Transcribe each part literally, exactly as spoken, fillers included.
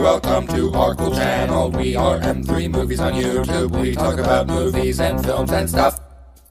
welcome to our cool channel. We are M three Movies on YouTube. We talk about movies and films and stuff.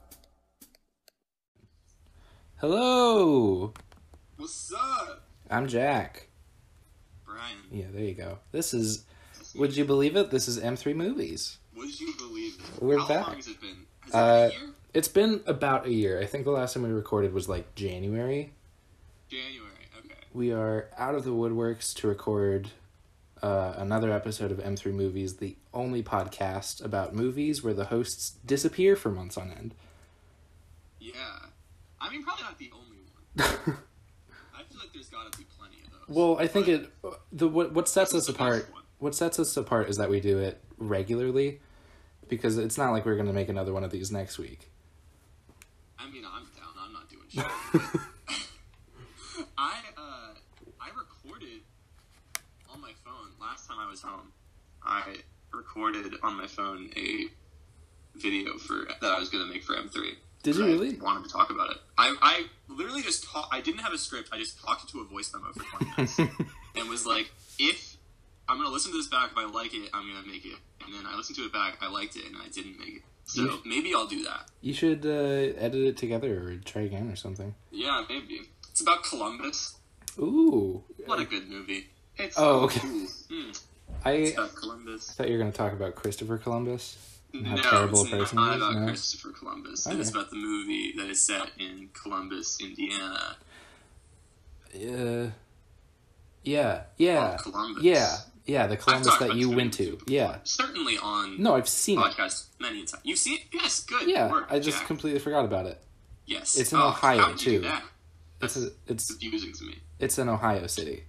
Hello! What's up? I'm Jack. Brian. Yeah, there you go. This is, would you believe it? This is M three Movies. Would you believe it? We're How back. long has it been? Has Uh, it been a year? It's been about a year. I think the last time we recorded was like January. January, okay. We are out of the woodworks to record uh, another episode of M three Movies, the only podcast about movies where the hosts disappear for months on end. Yeah. I mean, probably not the only one. I feel like there's gotta be plenty of those. Well, I think But it the what what sets this us is the apart. best one. What sets us apart is that we do it regularly, because it's not like we're going to make another one of these next week. I mean, I'm down. I'm not doing shit. I, uh, I recorded on my phone, last time I was home, I recorded on my phone a video for that I was going to make for M three. Did you I really? wanted to talk about it. I, I literally just talk, I didn't have a script. I just talked into a voice memo for twenty minutes and was like, if I'm going to listen to this back, if I like it, I'm going to make it. And then I listened to it back, I liked it, and I didn't make it. So You- maybe I'll do that. You should uh, edit it together or try again or something. Yeah, maybe. It's about Columbus. Ooh. What a good movie. It's Oh, so okay. cool. Mm, I it's about Columbus. thought you were going to talk about Christopher Columbus. And how No, terrible it's a person not he is. about No? Christopher Columbus. Okay. It's about the movie that is set in Columbus, Indiana. Uh, yeah, yeah, Called Columbus. yeah, yeah. The I've Columbus talked that about you this went movie to. before. Yeah. Certainly on No, I've seen it. podcasts many a time. You've seen it? Yes, good. Yeah, work, I just Jack. completely forgot about it. Yes. It's in Oh, Ohio, how did you do too. that? It's That's a, it's confusing to me. it's in Ohio City.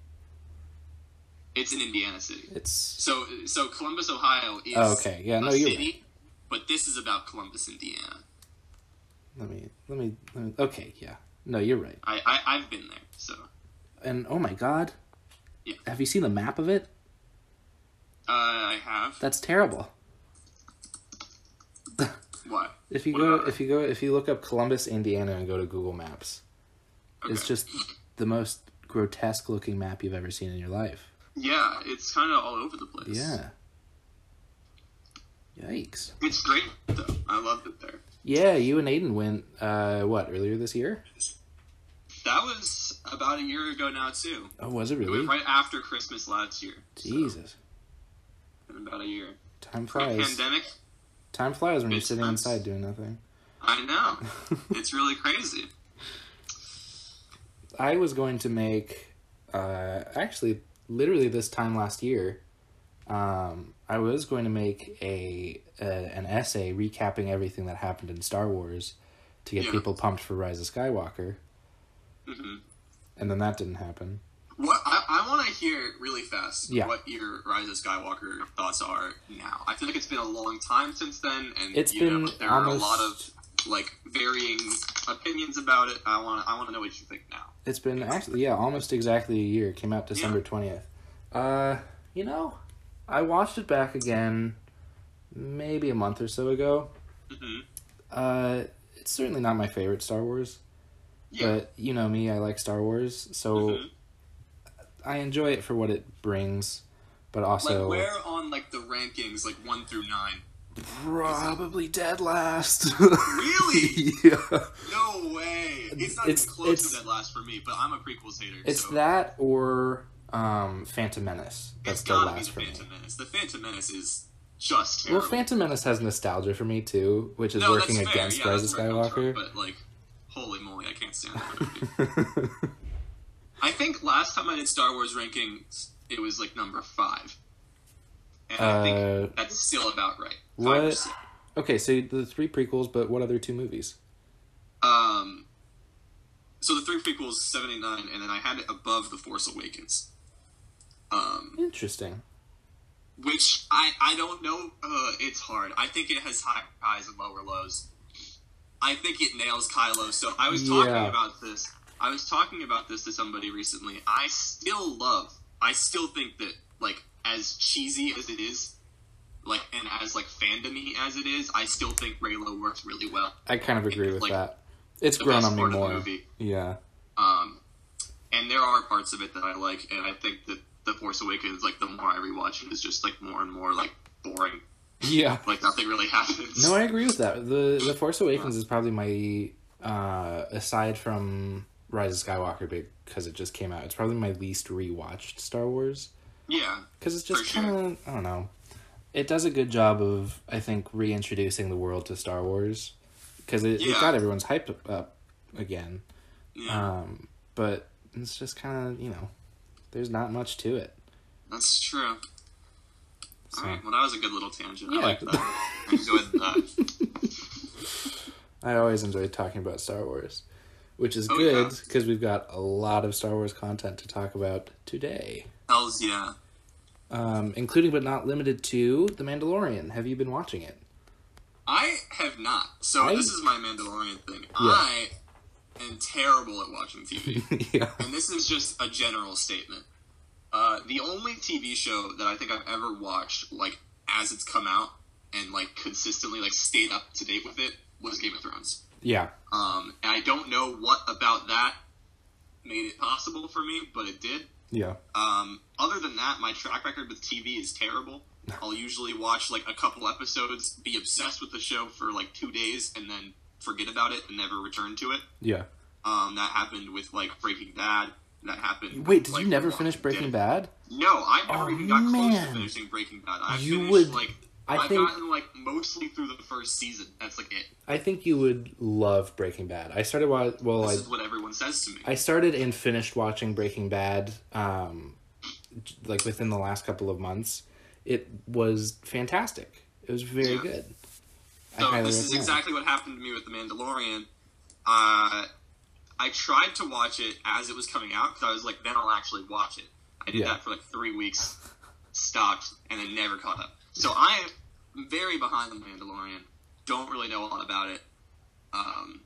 It's in Indiana City. It's So, so Columbus, Ohio is Oh, okay. Yeah, no, a you're city, right. but this is about Columbus, Indiana. let me let me let me. Okay, yeah. No, you're right. I, I I've been there, so And oh my God, yeah. have you seen the map of it? Uh, I have. That's terrible. What? If you What go, about it? if you go, if you look up Columbus, Indiana, and go to Google Maps, it's Okay. just the most grotesque looking map you've ever seen in your life. Yeah, it's kind of all over the place. Yeah. Yikes. It's great, though. I loved it there. Yeah, you and Aiden went, uh, what, earlier this year? That was about a year ago now, too. Oh, was it It really? was right after Christmas last year. so, Jesus. in about a year. Time Pre flies. pandemic, Time flies when you're It's sitting nuts. inside doing nothing. I know. It's really crazy. I was going to make, uh, actually, literally this time last year, um, I was going to make a, a an essay recapping everything that happened in Star Wars to get Yeah. people pumped for Rise of Skywalker, hmm and then that didn't happen. What I, I want to hear really fast Yeah. what your Rise of Skywalker thoughts are now. I feel like it's been a long time since then, and It's you know, been there are almost- a lot of like varying opinions about it. I want I want to know what you think now. It's been actually, yeah, almost exactly a year. It came out December twentieth. Uh, you know, I watched it back again maybe a month or so ago. hmm Uh, it's certainly not my favorite Star Wars, Yeah. but you know me, I like Star Wars, so Mhm. I enjoy it for what it brings, but also Like where on like the rankings, like one through nine? probably dead last. Really? Yeah. No way. It's not It's- even close it's- to Dead Last for me, but I'm a prequels hater. It's so that or um, Phantom Menace. That's it's dead gotta be last the for me. Phantom Menace. The Phantom Menace is just Well, terrible. Phantom Menace has nostalgia for me too, which is no, working that's fair. against Yeah, Rise that's of where it comes from, Skywalker. but like, holy moly, I can't stand that movie. I think last time I did Star Wars rankings, it was like number five, and I Uh, think that's still about right. Five what- or six. Okay, so the three prequels, but what other two movies? Um, so the three prequels, seven, eight, nine, and then I had it above The Force Awakens. Um, Interesting. which I, I don't know. Uh, it's hard. I think it has high highs and lower lows. I think it nails Kylo. So I was talking Yeah. about this. I was talking about this to somebody recently. I still love. I still think that like as cheesy as it is, like and as like fandom-y as it is, I still think Reylo works really well. I kind of agree with Like, that. It's the grown best on me part of the more. movie. Yeah. Um, and there are parts of it that I like, and I think that The Force Awakens, like, the more I rewatch it, is just, like, more and more, like, boring. Yeah. Like, nothing really happens. No, I agree with that. The The Force Awakens is probably my, uh, aside from Rise of Skywalker, because it just came out, it's probably my least rewatched Star Wars. Yeah. Because it's just for kind of, sure. I don't know. It does a good job of, I think, reintroducing the world to Star Wars. Because it, it Yeah. got everyone's hyped up again. Yeah. Um, but it's just kind of, you know, there's not much to it. That's true. So. Alright, well, that was a good little tangent. Yeah. I like that. I enjoyed that. I always enjoy talking about Star Wars. Which is Oh, good, yeah. because we've got a lot of Star Wars content to talk about today. Hells yeah. Um, including but not limited to The Mandalorian. Have you been watching it? I have not. So I- this is my Mandalorian thing. Yeah. I am terrible at watching T V. Yeah. And this is just a general statement. Uh, the only T V show that I think I've ever watched, like, as it's come out, and, like, consistently, like, stayed up to date with it, was Game of Thrones. Yeah. Um, and I don't know what about that made it possible for me, but it did. Yeah. Um, other than that, my track record with T V is terrible. I'll usually watch, like, a couple episodes, be obsessed with the show for, like, two days, and then forget about it and never return to it. Yeah. Um, that happened with, like, Breaking Bad. That happened Wait, with, did like, you never Walking finish Breking Dead. Bad? No, I never Oh, even got close man. to finishing Breaking Bad. I've You finished, would- like, I I've think- gotten, like, mostly through the first season. That's, like, it. I think you would love Breaking Bad. I started wa- well, This I is what everyone says to me. I started and finished watching Breaking Bad, um, like within the last couple of months. It was fantastic. It was very Yeah. good. I So highly this is recommend. exactly what happened to me with The Mandalorian. Uh, I tried to watch it as it was coming out because I was like, then I'll actually watch it. I did Yeah. that for like three weeks, stopped, and then never caught up. So I am very behind The Mandalorian. Don't really know a lot about it. Um,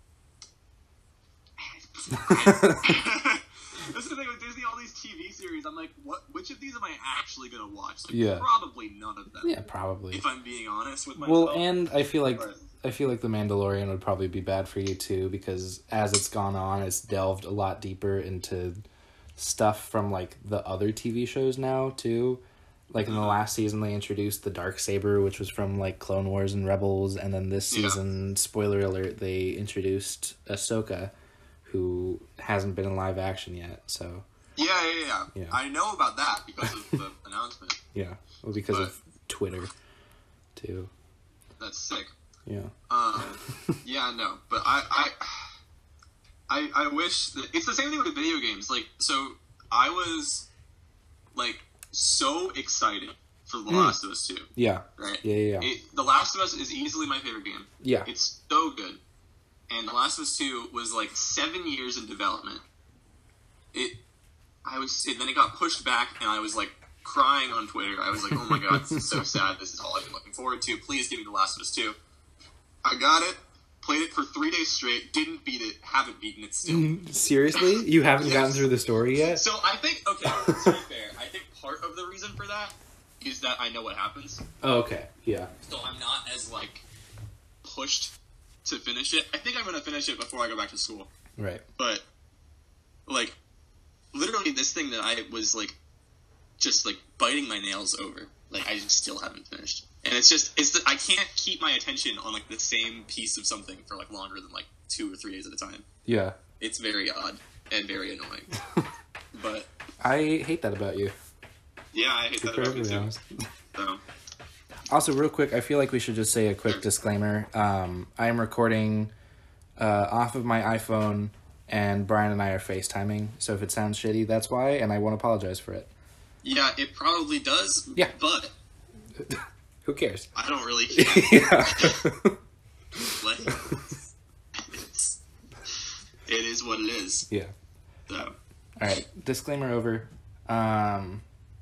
I- That's the thing with Disney, all these T V series, I'm like, what? Which of these am I actually going to watch? Like, Yeah. probably none of them, Yeah, probably. if I'm being honest with myself. Well, and I feel like But- I feel like The Mandalorian would probably be bad for you too, because as it's gone on, it's delved a lot deeper into stuff from like the other T V shows now too. Like in the last season, they introduced the Darksaber, which was from like Clone Wars and Rebels, and then this Yeah. season, spoiler alert, they introduced Ahsoka, who hasn't been in live action yet. So Yeah, yeah, yeah, Yeah. I know about that because of the announcement. yeah, well, because But- of Twitter too. That's sick. Yeah. Um, yeah, no, but I, I, I, I wish that it's the same thing with video games. Like, so I was like so excited for The Mm. Last of Us two, Yeah. right? Yeah. Yeah. Yeah. It, the Last of Us is easily my favorite game. yeah. It's so good. And The Last of Us two was like seven years in development. It, I was, and then it got pushed back, and I was like crying on Twitter. I was like, oh my god, this is so sad. This is all I've been looking forward to. Please give me The Last of Us two. I got it, played it for three days straight, didn't beat it, haven't beaten it still. Seriously? You haven't Yes. gotten through the story yet? So I think, okay, to be fair, I think part of the reason for that is that I know what happens. Oh, okay. Yeah. So I'm not as, like, pushed to finish it. I think I'm going to finish it before I go back to school. Right. But, like, literally this thing that I was, like, just, like, biting my nails over, like, I just still haven't finished. And it's just, it's the, I can't keep my attention on, like, the same piece of something for, like, longer than, like, two or three days at a time. Yeah. It's very odd and very annoying. But, I hate that about you. yeah, I hate To that be about me, perfectly too. honest. So, Also, real quick, I feel like we should just say a quick disclaimer. Um, I am recording uh, off of my iPhone, and Brian and I are FaceTiming. So if it sounds shitty, that's why, and I won't apologize for it. yeah, it probably does, Yeah. but Who cares? I don't really care. Yeah. Like, it's, it is what it is. Yeah. So, All right. Disclaimer over. Um,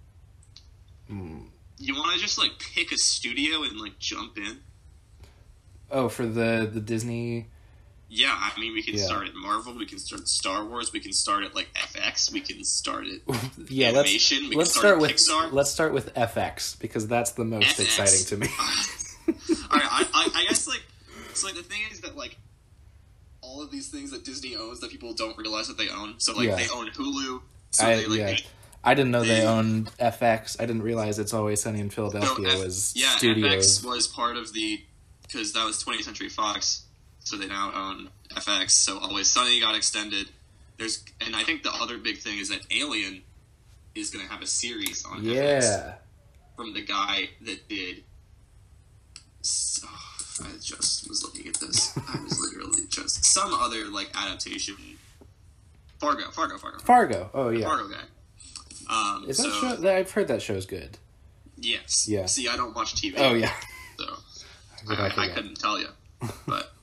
mm, you want to just, like, pick a studio and, like, jump in? oh, for the, the Disney... Yeah, I mean, we can Yeah. start at Marvel, we can start at Star Wars, we can start at, like, F X, we can start at Yeah, animation, let's, we let's can start start, with at Pixar. let's start with F X, because that's the most F X. exciting to me. Alright, I, I, I guess, like, so, like, the thing is that, like, all of these things that Disney owns that people don't realize that they own, so, like, Yeah. they own Hulu, so I, they, like, yeah. they, I didn't know they, They- owned F X. I didn't realize It's Always Sunny in Philadelphia So F- was yeah, studios. F X was part of the, because that was twentieth Century Fox, so they now own F X. So Always Sunny got extended. There's, and I think the other big thing is that Alien is going to have a series on F X Yeah. from the guy that did. So, I just was looking at this. I was literally just some other like adaptation. Fargo, Fargo, Fargo, Fargo. Oh, yeah. Fargo guy. Um, Is so, that show? that- I've heard that show's good. Yes. Yeah. See, I don't watch T V. Oh, yeah. So Did I I, I forget? couldn't tell you, but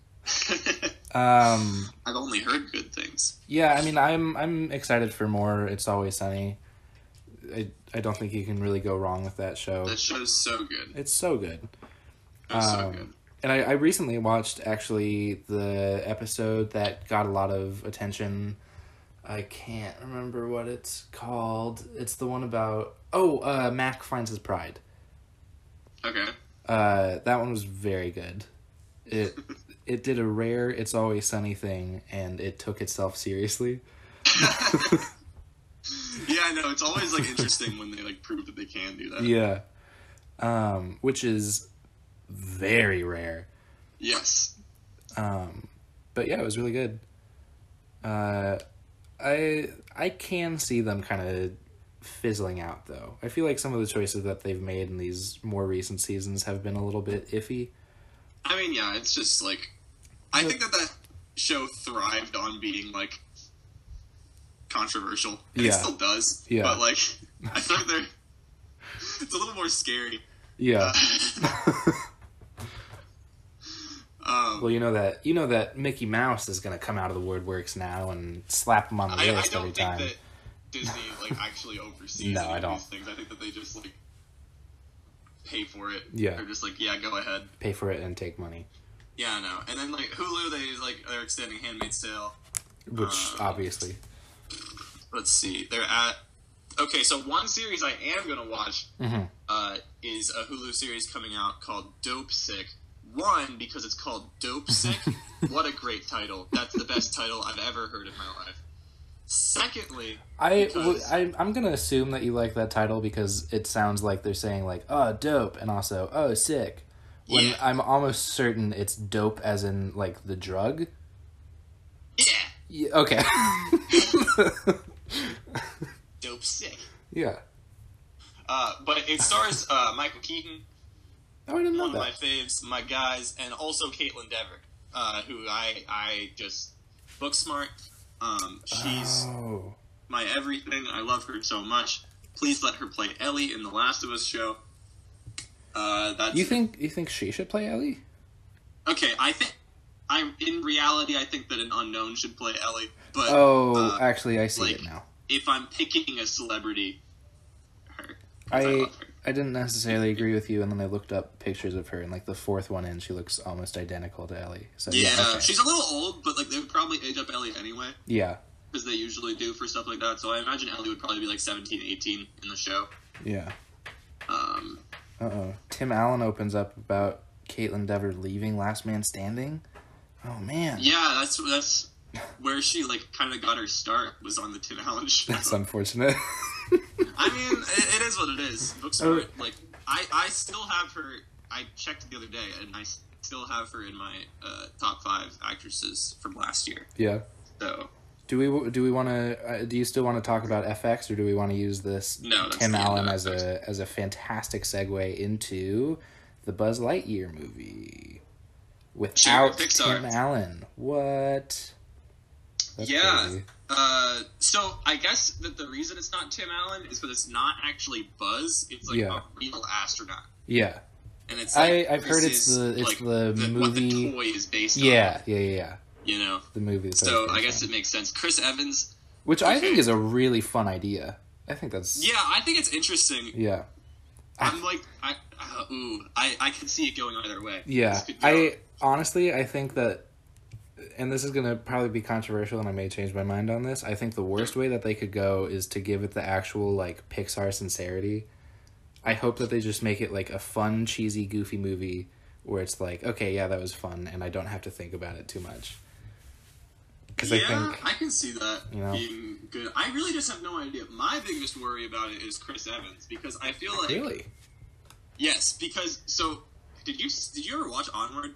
Um, I've only heard good things. yeah, I mean, I'm I'm excited for more It's Always Sunny. I, I don't think you can really go wrong with that show. That show's so good. It's so good. It's so Um, good. And I, I recently watched, actually, the episode that got a lot of attention. I can't remember what it's called. It's the one about... Oh, uh, Mac Finds His Pride. Okay. Uh, that one was very good. It it did a rare It's Always Sunny thing, and it took itself seriously. Yeah, I know. It's always like interesting when they like prove that they can do that. Yeah. Um, which is very rare. Yes. Um, but yeah, it was really good. Uh, I I can see them kind of fizzling out, though. I feel like some of the choices that they've made in these more recent seasons have been a little bit iffy. I mean, yeah, it's just like I think that that show thrived on being like controversial, and Yeah. it still does. Yeah. But like, I feel like they're it's a little more scary. Yeah. Um, Well, you know that you know that Mickey Mouse is gonna come out of the woodworks now and slap him on the I, I wrist every don't think time. that Disney like actually oversees No, any I of don't. these things. I think that they just like pay for it. Yeah. They're just like, yeah, go ahead. Pay for it and take money, Yeah, I know. And then like Hulu, they like they're extending Handmaid's Tale. which Um, obviously, Let's see, they're at. Okay, so one series I am gonna watch Mhm. uh, is a Hulu series coming out called Dope Sick. One, because it's called Dope Sick. What a great title! That's the best title I've ever heard in my life. Secondly, I, because- w- I I'm gonna assume that you like that title because it sounds like they're saying like oh dope and also oh sick. When Yeah. I'm almost certain it's dope as in like the drug. yeah, Yeah, okay. Dope Sick. Yeah. Uh, but it stars uh, Michael Keaton, Oh, I didn't know one of my that. faves, my guys, and also Caitlin Dever, uh, who I I just book smart. Um, she's Oh. my everything. I love her so much. Please let her play Ellie in the Last of Us show. Uh, that's You think you think she should play Ellie? okay. I think I in reality I think that an unknown should play Ellie. But Oh, uh, actually, I see like, it now. if I'm picking a celebrity, her. 'Cause I love her. I didn't necessarily agree with you, and then I looked up pictures of her, and like the fourth one in, she looks almost identical to Ellie. So Yeah, yeah, okay. she's a little old, but like they would probably age up Ellie anyway, yeah, because they usually do for stuff like that. So I imagine Ellie would probably be like seventeen, eighteen in the show. yeah. Um, Uh oh. Tim Allen opens up about Caitlin Dever leaving Last Man Standing. Oh man, yeah, that's that's where she like kind of got her start was on the Tim Allen show. that's unfortunate. I mean, it, it is what it is. Booksmart, like I, I still have her. I checked the other day, and I still have her in my uh, top five actresses from last year. Yeah. So Do we do we want to? Uh, do you still want to talk about F X, or do we want to use this No, that's Tim the end Allen of as F X. a as a fantastic segue into the Buzz Lightyear movie without Pixar. Tim Allen? What? That's Yeah. crazy. Uh, so I guess that the reason it's not Tim Allen is because it's not actually Buzz. It's like Yeah. a real astronaut, Yeah. and it's. I- Like, I've heard this it's is, the- it's like, the what the movie- toy is based Yeah. on. Yeah. Yeah. Yeah. You know. The movie. that So was I based guess on. it makes sense. Chris Evans. Which I think okay. is a really fun idea. I think that's. Yeah, I think it's interesting. Yeah. I'm like, I uh, ooh, I I can see it going either way. Yeah, This could go- I honestly I think that, and this is gonna probably be controversial, and I may change my mind on this. I think the worst way that they could go is to give it the actual like Pixar sincerity. I hope that they just make it like a fun, cheesy, goofy movie where it's like, okay, yeah, that was fun, and I don't have to think about it too much. Because yeah, I think I can see that you know. being good. I really just have no idea. My biggest worry about it is Chris Evans because I feel like really. yes, because so did you did you ever watch Onward?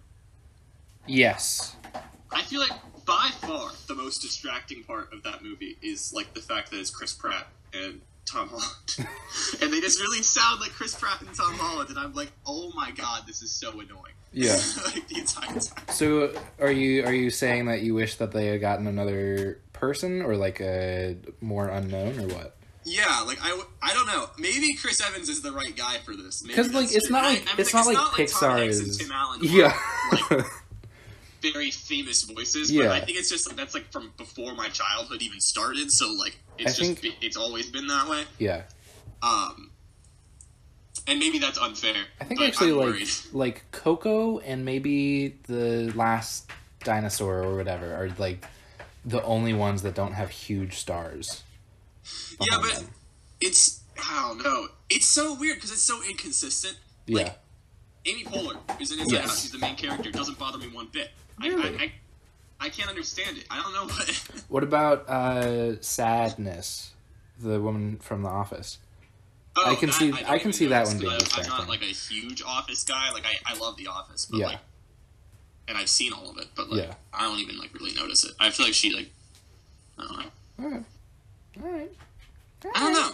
Yes. I feel like by far the most distracting part of that movie is like the fact that it's Chris Pratt and Tom Holland, and they just really sound like Chris Pratt and Tom Holland, and I'm like, oh my god, this is so annoying. Yeah. Like the entire time. So are you are you saying that you wish that they had gotten another person or like a more unknown or what? Yeah, like I, w- I don't know. Maybe Chris Evans is the right guy for this. Because like it's not like, I, I mean, it's like, not like Tom Pixar Hanks is and Tim Allen yeah. are, like, very famous voices, but Yeah. I think it's just like that's like from before my childhood even started. So like it's I just think- it's always been that way. yeah. Um, and maybe that's unfair. I think but actually I'm like worried. like Coco and maybe the last dinosaur or whatever are like the only ones that don't have huge stars. Yeah, behind but them. it's I don't know. It's so weird because it's so inconsistent. Yeah. Like, Amy Poehler is in Inside Yes. Out. She's the main character. It doesn't bother me one bit. Really? I, I, I, I can't understand it. I don't know what. What about uh Sadness, the woman from The Office? Oh, I can that- see- don't I can even see that notice, one being 'cause I- I'm distracting. not like a huge Office guy. Like I, I love The Office, but Yeah. like, and I've seen all of it, but like, Yeah. I don't even like really notice it. I feel like she like, I don't know. Alright. Alright. I don't know.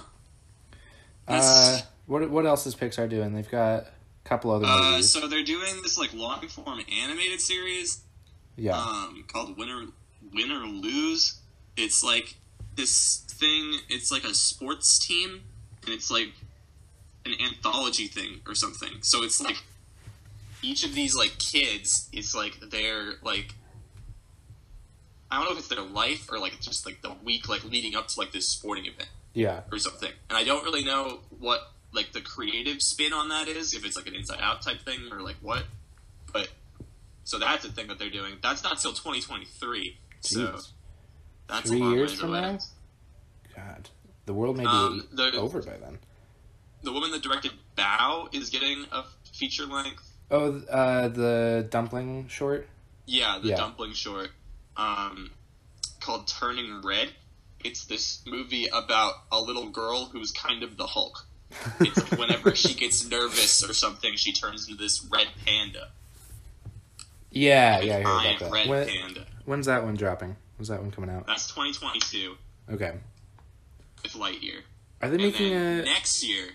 Uh what what else is Pixar doing? They've got a couple other Uh, movies. so they're doing this like long form animated series. yeah. um, called Win or, Win or Lose. It's like this thing, it's like a sports team, and it's like an anthology thing or something. So it's like each of these like kids, it's like their like I don't know if it's their life or like just like the week like leading up to like this sporting event yeah. or something. And I don't really know what like the creative spin on that is, if it's like an Inside Out type thing or like what. But so that's a thing that they're doing. That's not till twenty twenty-three. So Jeez. that's Three a long years ways from away. now? God. The world may be Um, the- over by then. The woman that directed Bow is getting a feature length. Oh, uh, the dumpling short? Yeah, the Yeah. dumpling short, um, called Turning Red. It's this movie about a little girl who's kind of the Hulk. It's like whenever she gets nervous or something, she turns into this red panda. Yeah, Like yeah, I a heard about giant that. red When, panda. when's that one dropping? When's that one coming out? That's twenty twenty-two Okay. with Lightyear. Are they And making then a... next year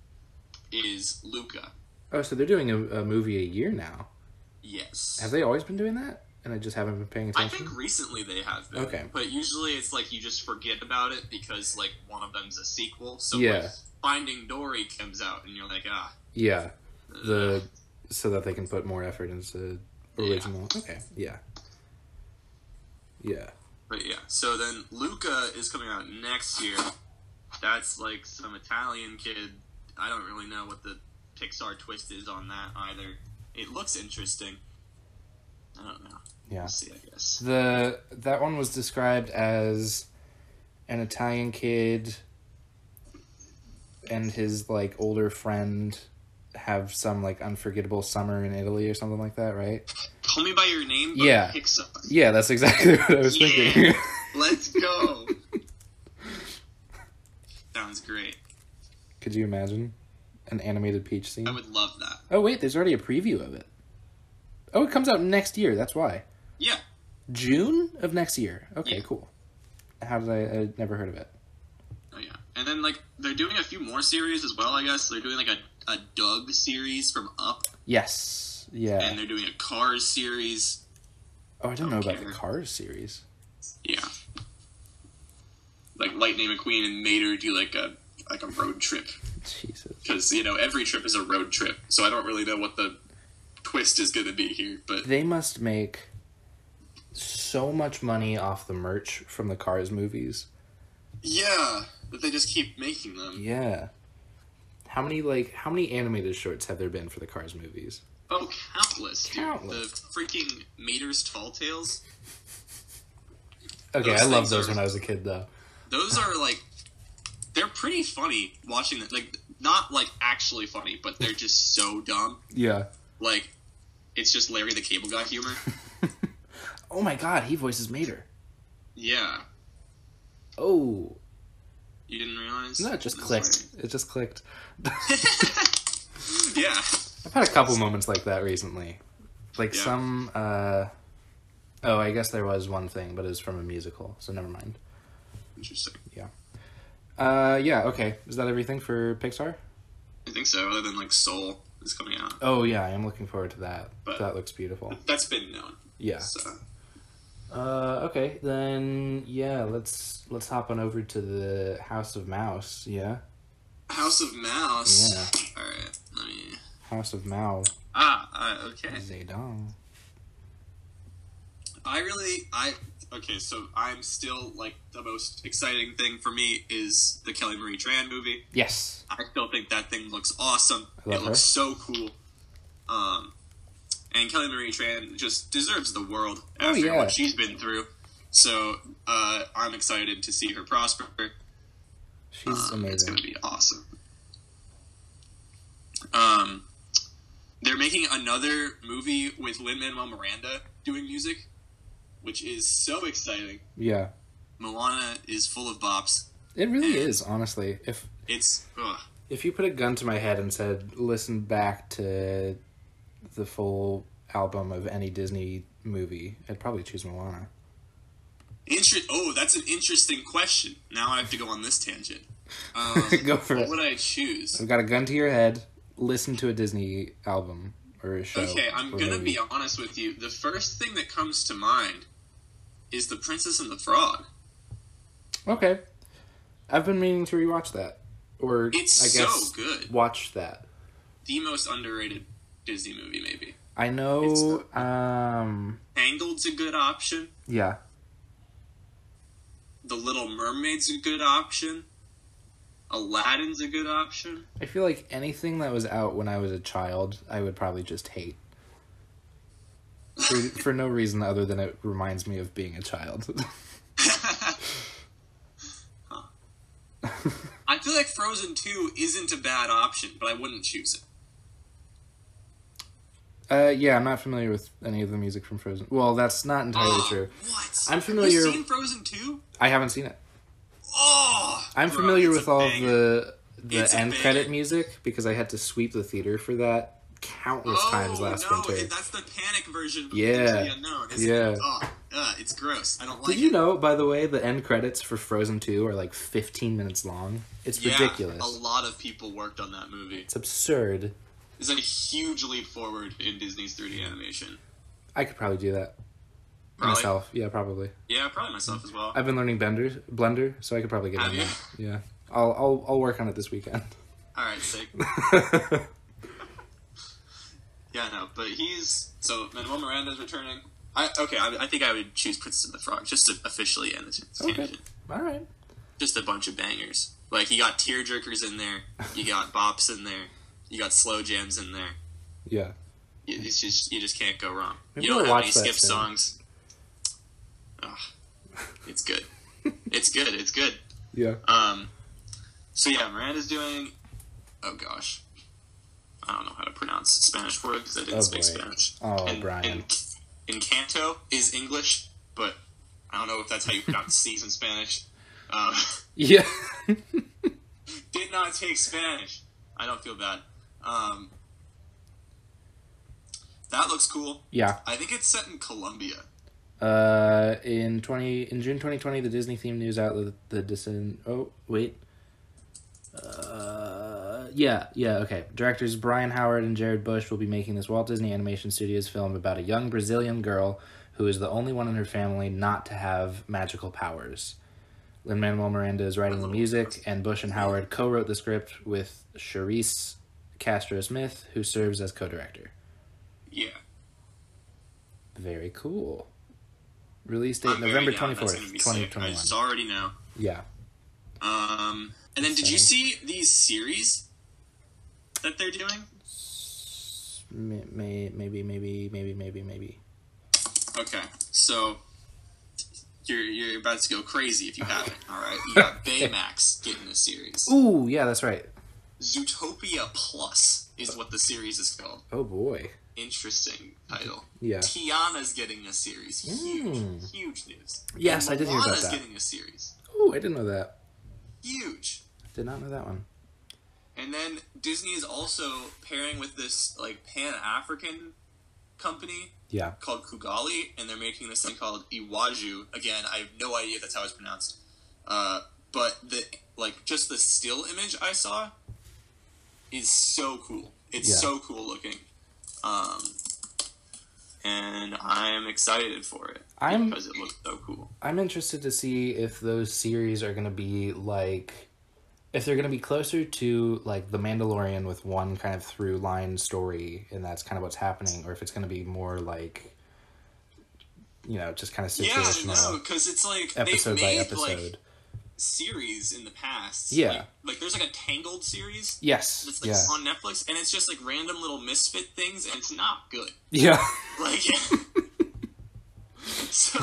is Luca. Oh, so they're doing a, a movie a year now. Yes. Have they always been doing that? And I just haven't been paying I attention? think recently they have been. Okay. But usually it's like you just forget about it because like one of them's a sequel. So Yeah. like, Finding Dory comes out and you're like, ah. Yeah. The So that they can put more effort into original. Okay, yeah. Yeah. But yeah, so then Luca is coming out next year. That's like some Italian kid. I don't really know what the Pixar twist is on that either. It looks interesting. I don't know. Yeah. We'll see, I guess. The that one was described as an Italian kid and his like older friend have some like unforgettable summer in Italy or something like that, right? Call Me By Your Name, but Yeah. Pixar. Yeah, that's exactly what I was Yeah. thinking. Let's go. Sounds great. Could you imagine an animated Peach scene? I would love that. Oh wait, there's already a preview of it. Oh, it comes out next year. That's why. Yeah. June of next year. Okay, Yeah. cool. How did I? I never heard of it. Oh yeah. And then like they're doing a few more series as well, I guess. They're doing like a, a Doug series from Up, Yes. Yeah. and they're doing a Cars series. Oh, I didn't know about care. the Cars series. Yeah. Like Lightning McQueen and Mater do like a like a road trip. Jesus. Because, you know, every trip is a road trip. So I don't really know what the twist is going to be here, but They must make so much money off the merch from the Cars movies. yeah, that they just keep making them. Yeah. How many like how many animated shorts have there been for the Cars movies? Oh, countless, dude. Countless. The freaking Mater's Tall Tales. Okay, Those I loved things those are- when I was a kid though. Those are like, they're pretty funny watching them. Like, not like actually funny, but they're just so dumb. Yeah. Like, it's just Larry the Cable Guy humor. Oh my god, he voices Mater. Yeah. Oh. You didn't realize? No, it just No, clicked. sorry. It just clicked. Yeah. I've had a couple moments like that recently. Like Yeah. some, uh... Oh, I guess there was one thing, but it was from a musical, so never mind. Interesting. Uh, yeah, okay. Is that everything for Pixar? I think so, other than, like, Soul is coming out. Oh, yeah, I am looking forward to that. But- that looks beautiful. That's been known. Yeah. So. Uh, okay, then, yeah, let's let's hop on over to the House of Mouse, yeah? House of Mouse. Yeah. Alright, let me... House of Mao. Ah, uh, okay. Zedong. I really, I... Okay, so I'm still, like, the most exciting thing for me is the Kelly Marie Tran movie. Yes. I still think that thing looks awesome. I love It looks so cool. Um, and Kelly Marie Tran just deserves the world Oh, after yeah. what she's been through. So uh, I'm excited to see her prosper. She's Um, It's amazing. going to be awesome. Um, they're making another movie with Lin-Manuel Miranda doing music, which is so exciting. Yeah. Moana is full of bops. It really is, honestly. If It's ugh. if you put a gun to my head and said, listen back to the full album of any Disney movie, I'd probably choose Moana. Inter- oh, that's an interesting question. Now I have to go on this tangent. Um, Go for what it. would I choose? I've got a gun to your head, listen to a Disney album or a show. Okay, I'm or gonna movie. be honest with you. The first thing that comes to mind is The Princess and the Frog. Okay. I've been meaning to rewatch that. Or, It's I guess, so good. watch that. The most underrated Disney movie, maybe. I know, It's so- um... Tangled's a good option. Yeah. The Little Mermaid's a good option. Aladdin's a good option. I feel like anything that was out when I was a child, I would probably just hate. For, for no reason other than it reminds me of being a child. I feel like Frozen two isn't a bad option, but I wouldn't choose it. uh, yeah, I'm not familiar with any of the music from Frozen. Well, that's not entirely Oh, true. What? I'm familiar- Have you seen Frozen two? I haven't seen it. Oh! I'm bro, familiar it's with a all banger. the the It's a end banger. credit music because I had to sweep the theater for that countless oh, times last no, winter. it- that's the panic version. Of Yeah. Into the Unknown, isn't Yeah. It? Oh, uh, it's gross. I don't like Did it. you know, by the way, the end credits for Frozen two are like fifteen minutes long? It's Yeah, ridiculous. a lot of people worked on that movie. It's absurd. It's a huge leap forward in Disney's three D animation. I could probably do that Probably. myself. Yeah, probably. Yeah, probably myself as well. I've been learning Blender, Blender, so I could probably get Have on you? that. Yeah, I'll I'll I'll work on it this weekend. All right, sick. Yeah, no, but he's so Manuel Miranda's returning. I okay, I, I think I would choose Princess and the Frog just to officially end this Okay. tangent. All right. Just a bunch of bangers. Like you got tearjerkers in there, you got bops in there, you got slow jams in there. Yeah. You, it's just you just can't go wrong. Maybe you don't we'll have watch any that skip soon. songs. Ugh. It's good. It's good. It's good. Yeah. Um. So yeah, Miranda's doing. Oh gosh, I don't know how to pronounce Spanish for it because I didn't Oh, speak boy. Spanish. Oh, and, Brian. And Encanto is English, but I don't know if that's how you pronounce C's in Spanish. Um, Yeah. did not take Spanish. I don't feel bad. Um, that looks cool. yeah. I think it's set in Colombia. Uh, in twenty in June twenty twenty, the Disney themed news outlet the Disney. Oh wait. Uh, yeah, yeah, okay. Directors Brian Howard and Jared Bush will be making this Walt Disney Animation Studios film about a young Brazilian girl who is the only one in her family not to have magical powers. Lin-Manuel Miranda is writing the music, and Bush and Howard co-wrote the script with Charisse Castro-Smith, who serves as co-director. Yeah. Very cool. Release date I'm very November down. That's twenty-fourth, gonna be twenty sick. I twenty-one. just already know. Yeah. Um, and then did you see these series that they're doing? May, may, maybe, maybe, maybe, maybe, maybe. Okay, so you're you're about to go crazy if you haven't. All right, you got Okay. Baymax getting a series. Ooh, yeah, that's right. Zootopia Plus is what the series is called. Oh boy. interesting title. Yeah. Tiana's getting a series. Huge, Mm. huge news. Yes, and I did hear about Moana's that. getting a series. Oh, I didn't know that. Huge. Did not know that one. And then Disney is also pairing with this like Pan-African company Yeah. called Kugali, and they're making this thing called Iwaju. Again, I have no idea if that's how it's pronounced. Uh, but the like just the still image I saw is so cool. It's Yeah. so cool looking. Um, and I'm excited for it I'm- because it looks so cool. I'm interested to see if those series are going to be like, if they're going to be closer to like The Mandalorian with one kind of through line story, and that's kind of what's happening, or if it's going to be more like, you know, just kind of Yeah, situational, no, because it's like episode they've by made episode. like series in the past. Yeah. Like, like there's like a Tangled series. Yes. It's like Yeah. on Netflix, and it's just like random little misfit things, and it's not good. Yeah. Like, so,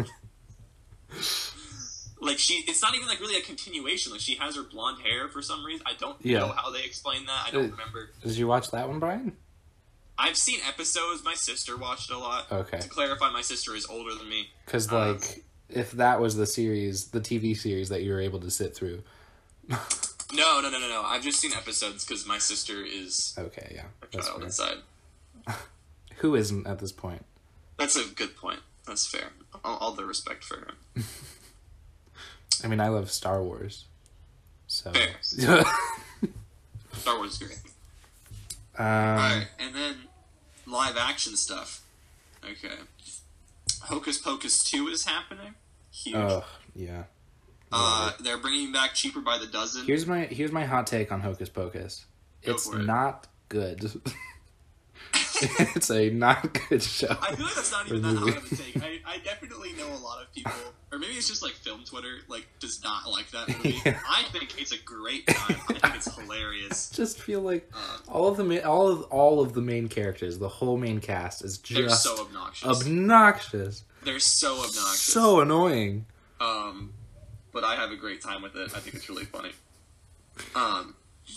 like she, it's not even like really a continuation. Like she has her blonde hair for some reason. I don't Yeah. know how they explain that. I don't Uh, remember. Did you watch that one, Brian? I've seen episodes. My sister watched a lot. Okay. To clarify, my sister is older than me. Because Um, like, if that was the series, the T V series that you were able to sit through. No, no, no, no, no. I've just seen episodes because my sister is Okay, yeah, a that's child fair. inside. Who isn't at this point? That's a good point. That's fair. All, all the respect for her. I mean, I love Star Wars, so. Fair. Star Wars is great. um, Alright, and then live action stuff. Okay. Hocus Pocus two is happening. Huge. Oh, yeah. uh, they're bringing back Cheaper by the Dozen. Here's my here's my hot take on Hocus Pocus. Go It's for it. not good. It's a not good show. I feel like that's not even Or that movie. hot of a take. I, I definitely know a lot of people, or maybe it's just like film Twitter, like does not like that movie. Yeah. I think it's a great time. I think it's hilarious. Just feel like Uh, all of the ma- all of all of the main characters, the whole main cast is they're just so obnoxious. obnoxious, they're so obnoxious. so annoying. Um, but I have a great time with it. I think it's really funny. Um,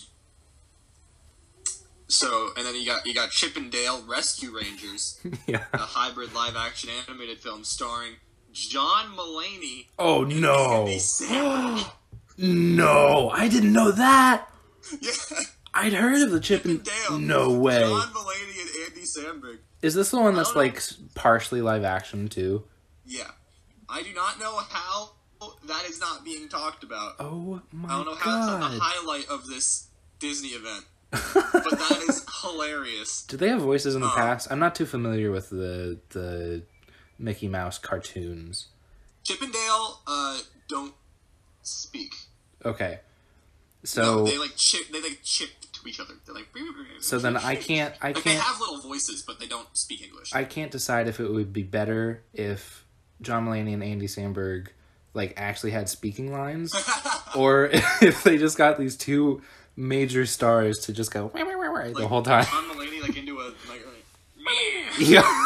so and then you got you got Chip and Dale Rescue Rangers, Yeah. a hybrid live action animated film starring John Mulaney. Oh and no! Andy Samberg. No, I didn't know that. Yeah, I'd heard of the Chip and Dale. No way. John Mulaney and Andy Samberg. Is this the one that's I don't know. like partially live action too? Yeah, I do not know how that is not being talked about. Oh my I don't know how it's not the god! highlight of this Disney event, but that is hilarious. Did they have voices in the Uh, past? I'm not too familiar with the the Mickey Mouse cartoons. Chip and Dale uh, don't speak. Okay, No, so they like chip. They like chip to each other. They're like. so then I can't I Like they can't have little voices, but they don't speak English. I can't decide if it would be better if John Mulaney and Andy Samberg like actually had speaking lines, or if they just got these two major stars to just go "Wah, wah, wah, wah," the Like, whole time. John Mulaney like into a like. like Yeah.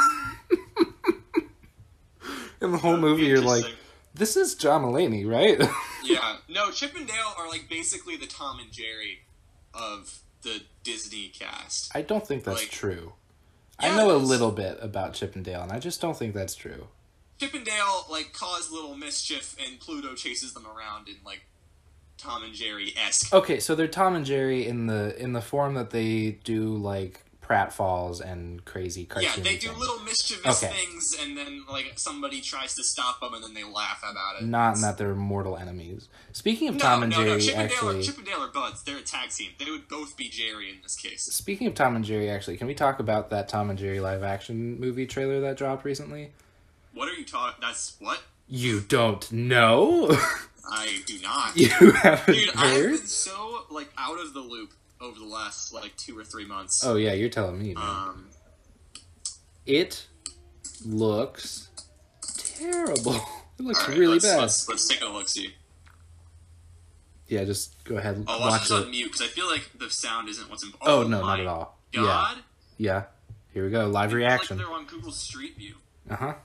In the whole That would movie, be you're like, interesting. this is John Mulaney, right? Yeah. No, Chip and Dale are like basically the Tom and Jerry of the Disney cast. I don't think that's Like- true. Yeah, I know it a is. little bit about Chip and Dale, and I just don't think that's true. Chip and Dale like cause little mischief, and Pluto chases them around in like Tom and Jerry esque. Okay, so they're Tom and Jerry in the in the form that they do like pratfalls and crazy cartoon. Yeah, they do things. little mischievous Okay. things, and then like somebody tries to stop them, and then they laugh about it. Not in that they're mortal enemies. Speaking of No, Tom and no, Jerry, no. Chip and, Dale actually. are, Chip and Dale are buds. They're a tag team. They would both be Jerry in this case. Speaking of Tom and Jerry, actually, can we talk about that Tom and Jerry live action movie trailer that dropped recently? What are you talking? That's what? You don't know? I do not. You haven't Dude, I've heard? been so like out of the loop over the last like two or three months. Oh yeah, you're telling me, man. Um, It looks terrible. It looks all right, really let's, bad. Let's, let's take a look. See. Yeah, just go ahead and I'll watch watch this on it. mute because I feel like the sound isn't what's important. Oh, no, my not at all. God. Yeah. Yeah. Here we go. Live It's reaction. Like they're on Google Street View. Uh huh.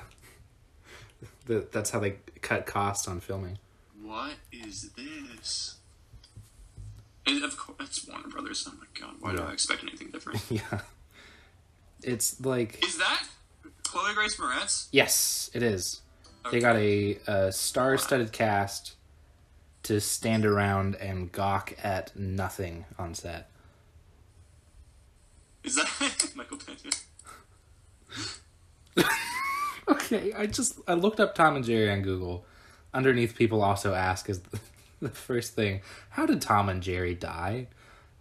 That's how they cut costs on filming. What is this? And of course, it's Warner Brothers. Oh my god, why do Yeah. I expect anything different? Yeah. It's like Is that Chloe Grace Moretz? yes, it is. Okay. They got a, a star-studded cast to stand around and gawk at nothing on set. Is that Michael Pena? Okay, I just I looked up Tom and Jerry on Google. Underneath, people also ask is the, the first thing, how did Tom and Jerry die?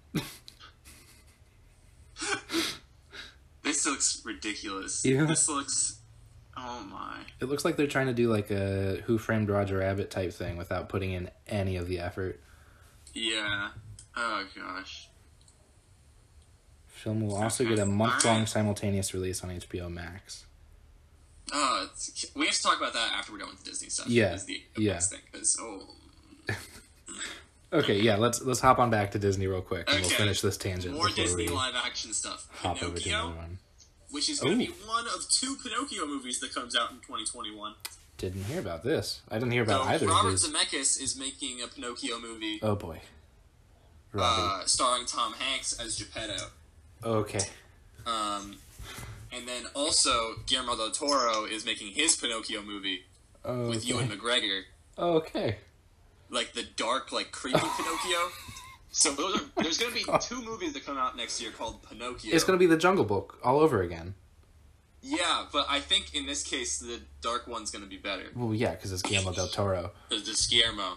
This looks ridiculous. Yeah. This looks. Oh my. It looks like they're trying to do like a Who Framed Roger Rabbit type thing without putting in any of the effort. Yeah. Oh gosh. Film will also Okay, get a month-long alright. simultaneous release on H B O Max. Uh, it's, we have to talk about that after we're done with the Disney stuff. Yeah, Is the, the yeah. next thing, 'cause, oh. Okay, yeah, let's let's hop on back to Disney real quick, and we'll Okay. finish this tangent More before Disney we live action stuff. hop over to another Pinocchio, one. which is going to Ooh. be one of two Pinocchio movies that comes out in twenty twenty-one. Didn't hear about this. I didn't hear about So either of Robert these. Zemeckis is making a Pinocchio movie Oh boy, Robbie. uh, starring Tom Hanks as Geppetto. Okay. Um, and then also Guillermo del Toro is making his Pinocchio movie Okay. with Ewan McGregor, Okay. like the dark, like creepy Pinocchio. So those are, there's going to be two movies that come out next year called Pinocchio. It's gonna be the Jungle Book all over again. Yeah, but I think in this case the dark one's going to be better. Well, yeah, because it's Guillermo del Toro. Because it's Guillermo.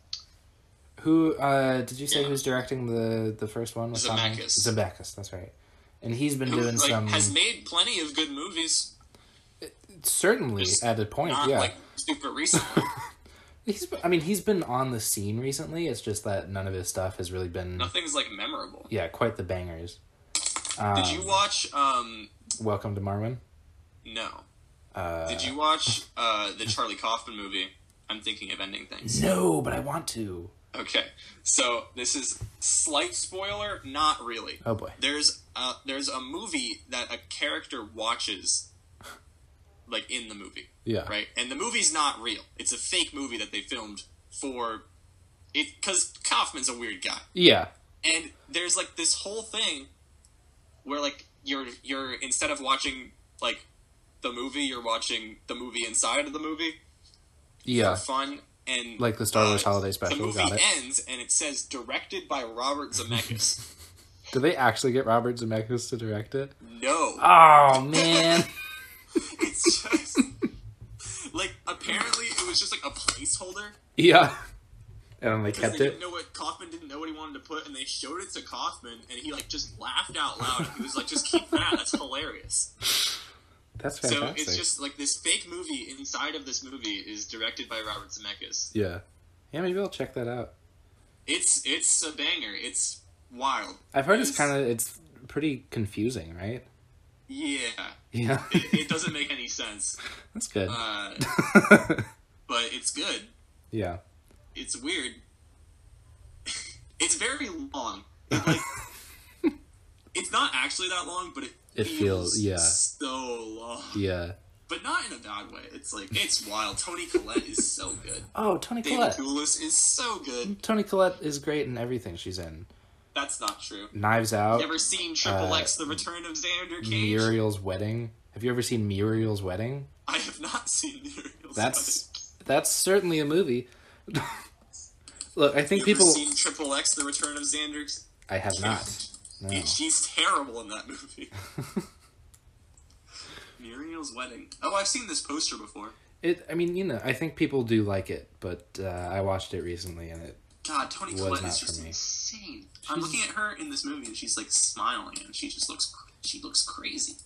Who uh, did you say Yeah. who's directing the the first one? with Tom Hanks? Zemeckis. Zemeckis, that's right. And he's been Who doing like, some has made plenty of good movies. certainly Just at a point. Not Yeah, like super recently. he's. I mean, he's been on the scene recently. It's just that none of his stuff has really been. Nothing's like memorable. Yeah, quite the bangers. Um, Did you watch? Um, Welcome to Marwin? no. Uh, Did you watch uh, the Charlie Kaufman movie? I'm thinking of ending things. No, but I want to. Okay, so this is slight spoiler, not really. Oh boy. There's a, there's a movie that a character watches, like in the movie, Yeah. right? And the movie's not real. It's a fake movie that they filmed for it because Kaufman's a weird guy. Yeah. And there's like this whole thing where like you're you're instead of watching like the movie, you're watching the movie inside of the movie Yeah. for fun. And Like the Star Wars uh, Holiday Special, The movie got it. ends and it says directed by Robert Zemeckis. Did they actually get Robert Zemeckis to direct it? No, Oh man. it's just like apparently it was just like a placeholder Yeah. And then they because kept they it. didn't know what Kaufman didn't know what he wanted to put, and they showed it to Kaufman, and he like just laughed out loud. He was like, "Just keep that. That's hilarious." That's So fantastic. it's just like this fake movie inside of this movie is directed by Robert Zemeckis. Yeah. Yeah, maybe I'll check that out. It's it's a banger. It's wild. I've heard it's kind of it's pretty confusing, right? Yeah. Yeah. It, it doesn't make any sense, That's good. uh, but it's good. Yeah. It's weird. It's very long. It, like, it's not actually that long, but it, It feels- yeah. so long. Yeah. But not in a bad way. It's like it's wild. Toni Collette is so good. Oh, Toni David Collette. Thewlis is so good. Toni Collette is great in everything she's in. That's not true. Knives Out, You ever seen Triple uh, X: The Return of Xander Cage? Muriel's Wedding. Have you ever seen Muriel's Wedding? I have not seen Muriel's That's Wedding. that's certainly a movie. Look, I think You people. ever seen Triple X: The Return of Xander? I have not. No. It- she's terrible in that movie. Muriel's Wedding. Oh, I've seen this poster before. It. I mean, you know, I think people do like it, but uh, I watched it recently and it. God, Toni Was Collette not is for just me. insane. I'm looking at her in this movie and she's like smiling and she just looks she looks crazy.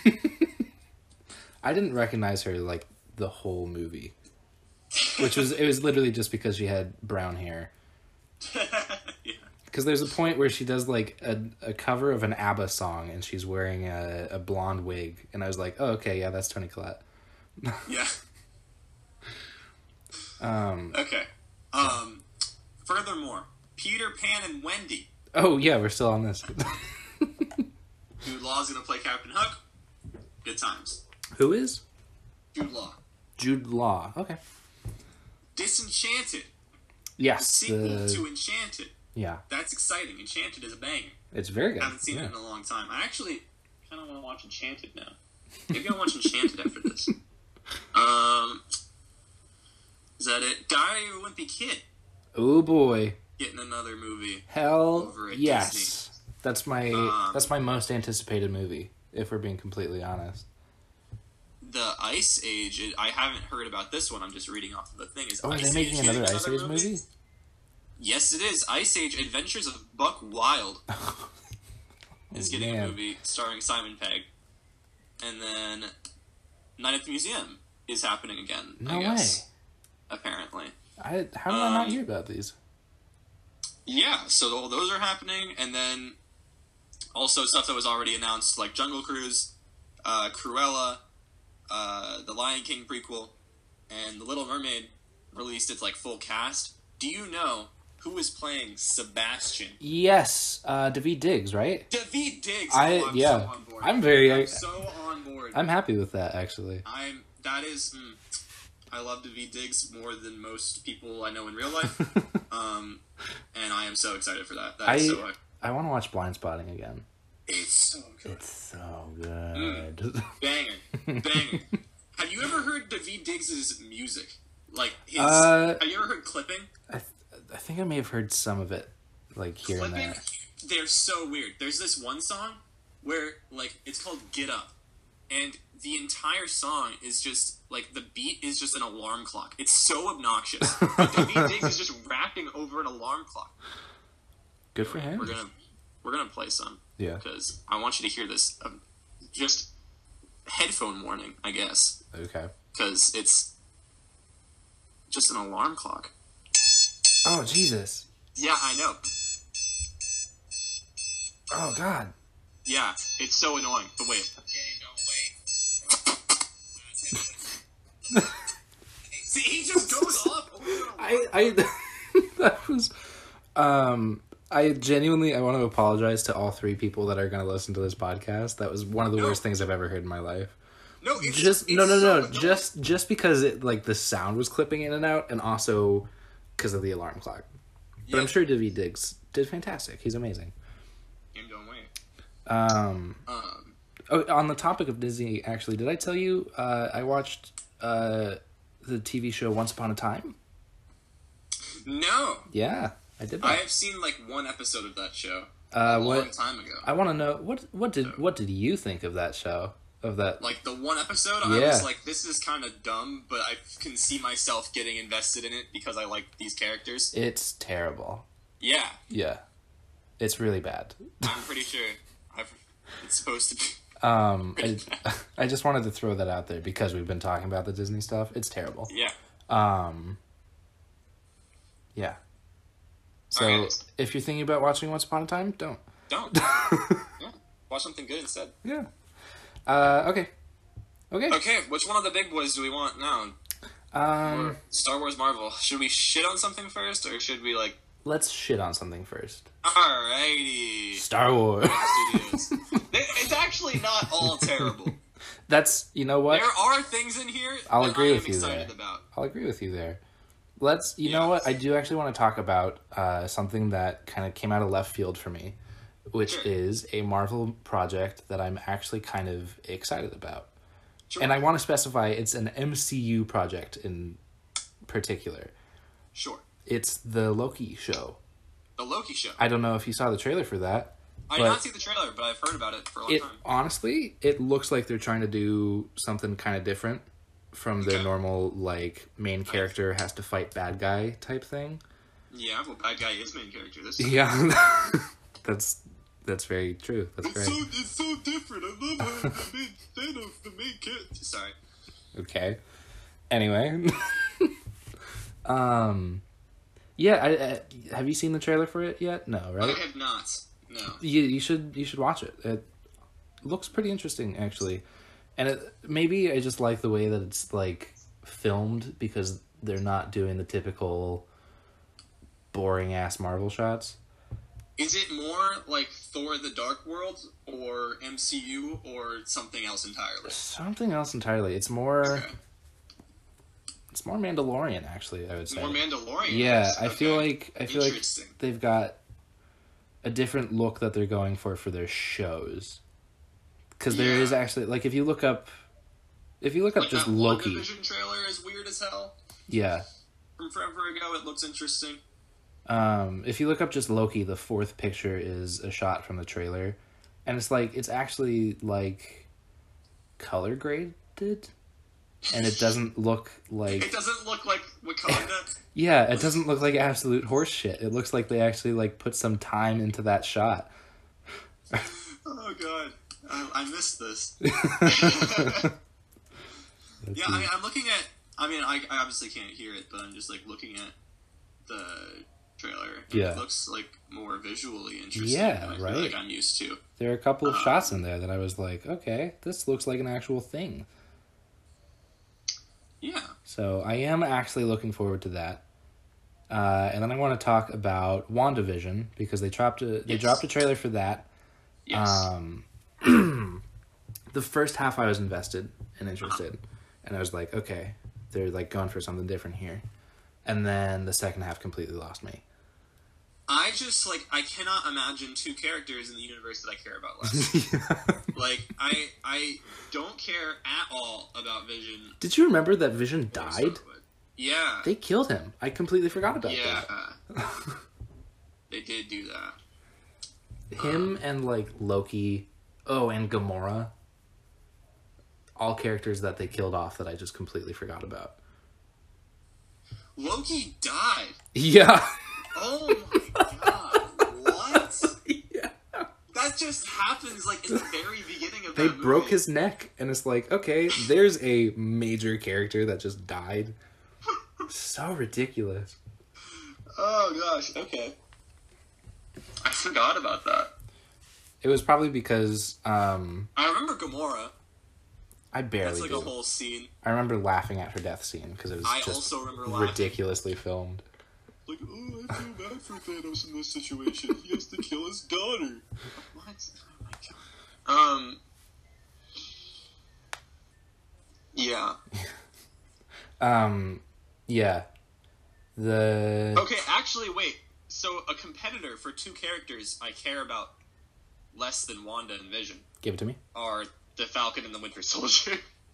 I didn't recognize her like the whole movie, which was it was literally just because she had brown hair. Yeah. Because there's a point where she does like a, a cover of an ABBA song and she's wearing a, a blonde wig, and I was like, oh, okay, yeah, that's Toni Collette. Yeah. Um. Okay. Um furthermore, Peter Pan and Wendy. Oh yeah, we're still on this. Jude Law's gonna play Captain Hook. Good times. Who is Jude Law. Jude Law? Okay. Disenchanted. The Yes. sequel The, to Enchanted. yeah, That's exciting. Enchanted is a banger. it's very good. I haven't seen yeah. it in a long time. I actually kind of want to watch Enchanted now. Maybe I'll watch Enchanted after this. Um, is that it? Diary of a Wimpy Kid. Oh boy. Getting another movie. Hell over at yes. Disney. That's my Um, that's my most anticipated movie, if we're being completely honest. The Ice Age, it, I haven't heard about this one, I'm just reading off of the thing. Is Oh, are Ice they Age making getting another Ice Age movie? Yes, it is. Ice Age Adventures of Buck Wild is getting man. a movie starring Simon Pegg. And then Night at the Museum is happening again, No I guess. way. Apparently. I how did I not Um, hear about these? Yeah, so all those are happening, and then also stuff that was already announced, like Jungle Cruise, uh, Cruella, uh, the Lion King prequel, and The Little Mermaid released its like full cast. Do you know who is playing Sebastian? Yes, uh, Daveed Diggs, right? Daveed Diggs. I oh, I'm yeah, so on board. I'm very. I'm I, so on board. I'm happy with that actually. I'm. That is. Mm, I love Daveed Diggs more than most people I know in real life. um, and I am so excited for that. That I is so. I want to watch Blind Spotting again. It's so good. It's so good. Mm. Banger, banger. Have you ever heard Daveed Diggs' music? Like his. Uh, have you ever heard Clipping? I th- I think I may have heard some of it, like here Clipping. and there. They're so weird. There's this one song where like it's called "Get Up," and the entire song is just like the beat is just an alarm clock. It's so obnoxious. But Daveed Diggs is just rapping over an alarm clock. Good for him. We're gonna we're gonna play some. Yeah. Because I want you to hear this. Um, just headphone warning, I guess. Okay. Because it's just an alarm clock. Oh Jesus. Yeah, I know. Oh God. Yeah, it's so annoying. But wait. See, he just goes off over an I I that was um I genuinely I want to apologize to all three people that are going to listen to this podcast. That was one of the No. worst things I've ever heard in my life. No, it's Just it's no no so no annoying. just just because it like the sound was clipping in and out, and also because of the alarm clock. But Yeah. I'm sure Daveed Diggs did fantastic. He's amazing. Game don't wait. Um Um, oh, on the topic of Disney, actually, did I tell you uh, I watched uh, the T V show Once Upon a Time? no, Yeah, I did I that. have seen like one episode of that show Uh, a long what time ago. I want to know what what did what did you think of that show? Of that? Like the one episode, I Yeah. was like, "This is kind of dumb," but I can see myself getting invested in it because I like these characters. It's terrible. Yeah, Yeah, it's really bad. I'm pretty sure I've, it's supposed to be. Um, I, I just wanted to throw that out there because we've been talking about the Disney stuff. It's terrible. Yeah. Um, yeah. So Alright. if you're thinking about watching Once Upon a Time, don't. Don't. Yeah. Watch something good instead. Yeah. Uh, okay. Okay. Okay, which one of the big boys do we want now? Um, Or Star Wars, Marvel. Should we shit on something first, or should we like? let's shit on something first. Alrighty. Star Wars. Studios. It's actually not all terrible. That's, you know what? There are things in here I'll that agree I am with you excited there. about. I'll agree with you there. Let's, you Yeah. know what? I do actually want to talk about uh, something that kind of came out of left field for me, which Sure. is a Marvel project that I'm actually kind of excited about. Sure. And I want to specify it's an M C U project in particular. Sure. It's the Loki show. The Loki show. I don't know if you saw the trailer for that. I did but not see the trailer, but I've heard about it for a long It time. honestly, it looks like they're trying to do something kind of different from their Okay. normal like main character has to fight bad guy type thing. Yeah, well, bad guy is main character. This. Yeah, that's that's very true. That's It's great. so it's so different. I love how the main Thanos, the main character. Sorry. Okay. Anyway, um, yeah. I, I, have you seen the trailer for it yet? No, right? I have not. No. You you should you should watch it. It looks pretty interesting actually, and it, maybe I just like the way that it's like filmed because they're not doing the typical boring ass Marvel shots. Is it more like Thor: The Dark World, or M C U, or something else entirely? Something else entirely. It's more Okay. it's more Mandalorian actually. I would say. More Mandalorian. Yeah, yes. I feel Okay. like I feel like Interesting. they've got a different look that they're going for for their shows. because there Yeah. is actually like if you look up, if you look up Like just that Loki, WandaVision trailer is weird as hell. yeah. From forever ago, it looks interesting. Um, if you look up just Loki, the fourth picture is a shot from the trailer, and it's like it's actually like color graded, and it doesn't look like It doesn't look like Wakanda. yeah, it doesn't look like absolute horse shit. It looks like they actually like put some time into that shot. Oh god, I, I missed this. Yeah, I mean, I'm looking at. I mean, I, I obviously can't hear it, but I'm just like looking at the trailer. And Yeah. it looks like more visually interesting. Yeah, than I feel right. like I'm used to. There are a couple of Um, shots in there that I was like, okay, this looks like an actual thing. Yeah. So I am actually looking forward to that. Uh, and then I want to talk about WandaVision because they dropped a they Yes. dropped a trailer for that. Yes. Um, the first half I was invested and interested, and I was like, okay, they're like going for something different here. And then the second half completely lost me. I just like I cannot imagine two characters in the universe that I care about less. Like I I don't care at all about Vision. Did you remember that Vision died? Yeah. They killed him. I completely forgot about yeah. that. They did do that. Him and like Loki, oh, and Gamora. All characters that they killed off that I just completely forgot about. Loki died. Yeah. Oh my god. What? Yeah. That just happens like in the very beginning of They that broke movie. his neck, and it's like, okay, there's a major character that just died. So ridiculous. Oh gosh, okay. I forgot about that. It was probably because um, I remember Gamora. I barely That's like do. a whole scene. I remember laughing at her death scene because it was I just also remember laughing. ridiculously filmed. Like, oh, I feel bad for Thanos in this situation. He has to kill his daughter. What? Oh my god. Um. Yeah. Um, yeah. The Okay, actually, wait. So, a competitor for two characters I care about less than Wanda and Vision give it to me. are the Falcon and the Winter Soldier.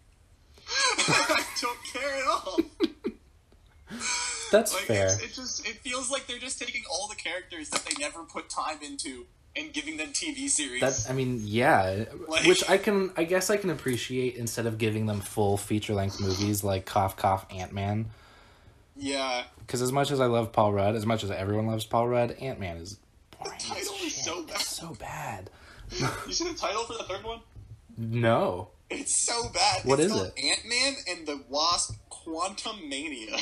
I don't care at all. That's Like, fair. it's, it just it feels like they're just taking all the characters that they never put time into and giving them T V series. That I mean, yeah, Like- which I can, I guess I can appreciate instead of giving them full feature length movies like Cough Cough Ant Man. yeah. Because as much as I love Paul Rudd, as much as everyone loves Paul Rudd, Ant Man is boring. The title is so bad. It's so bad. You see the title for the third one? No. It's so bad. What it's is called Ant-Man and the Wasp Quantum Mania.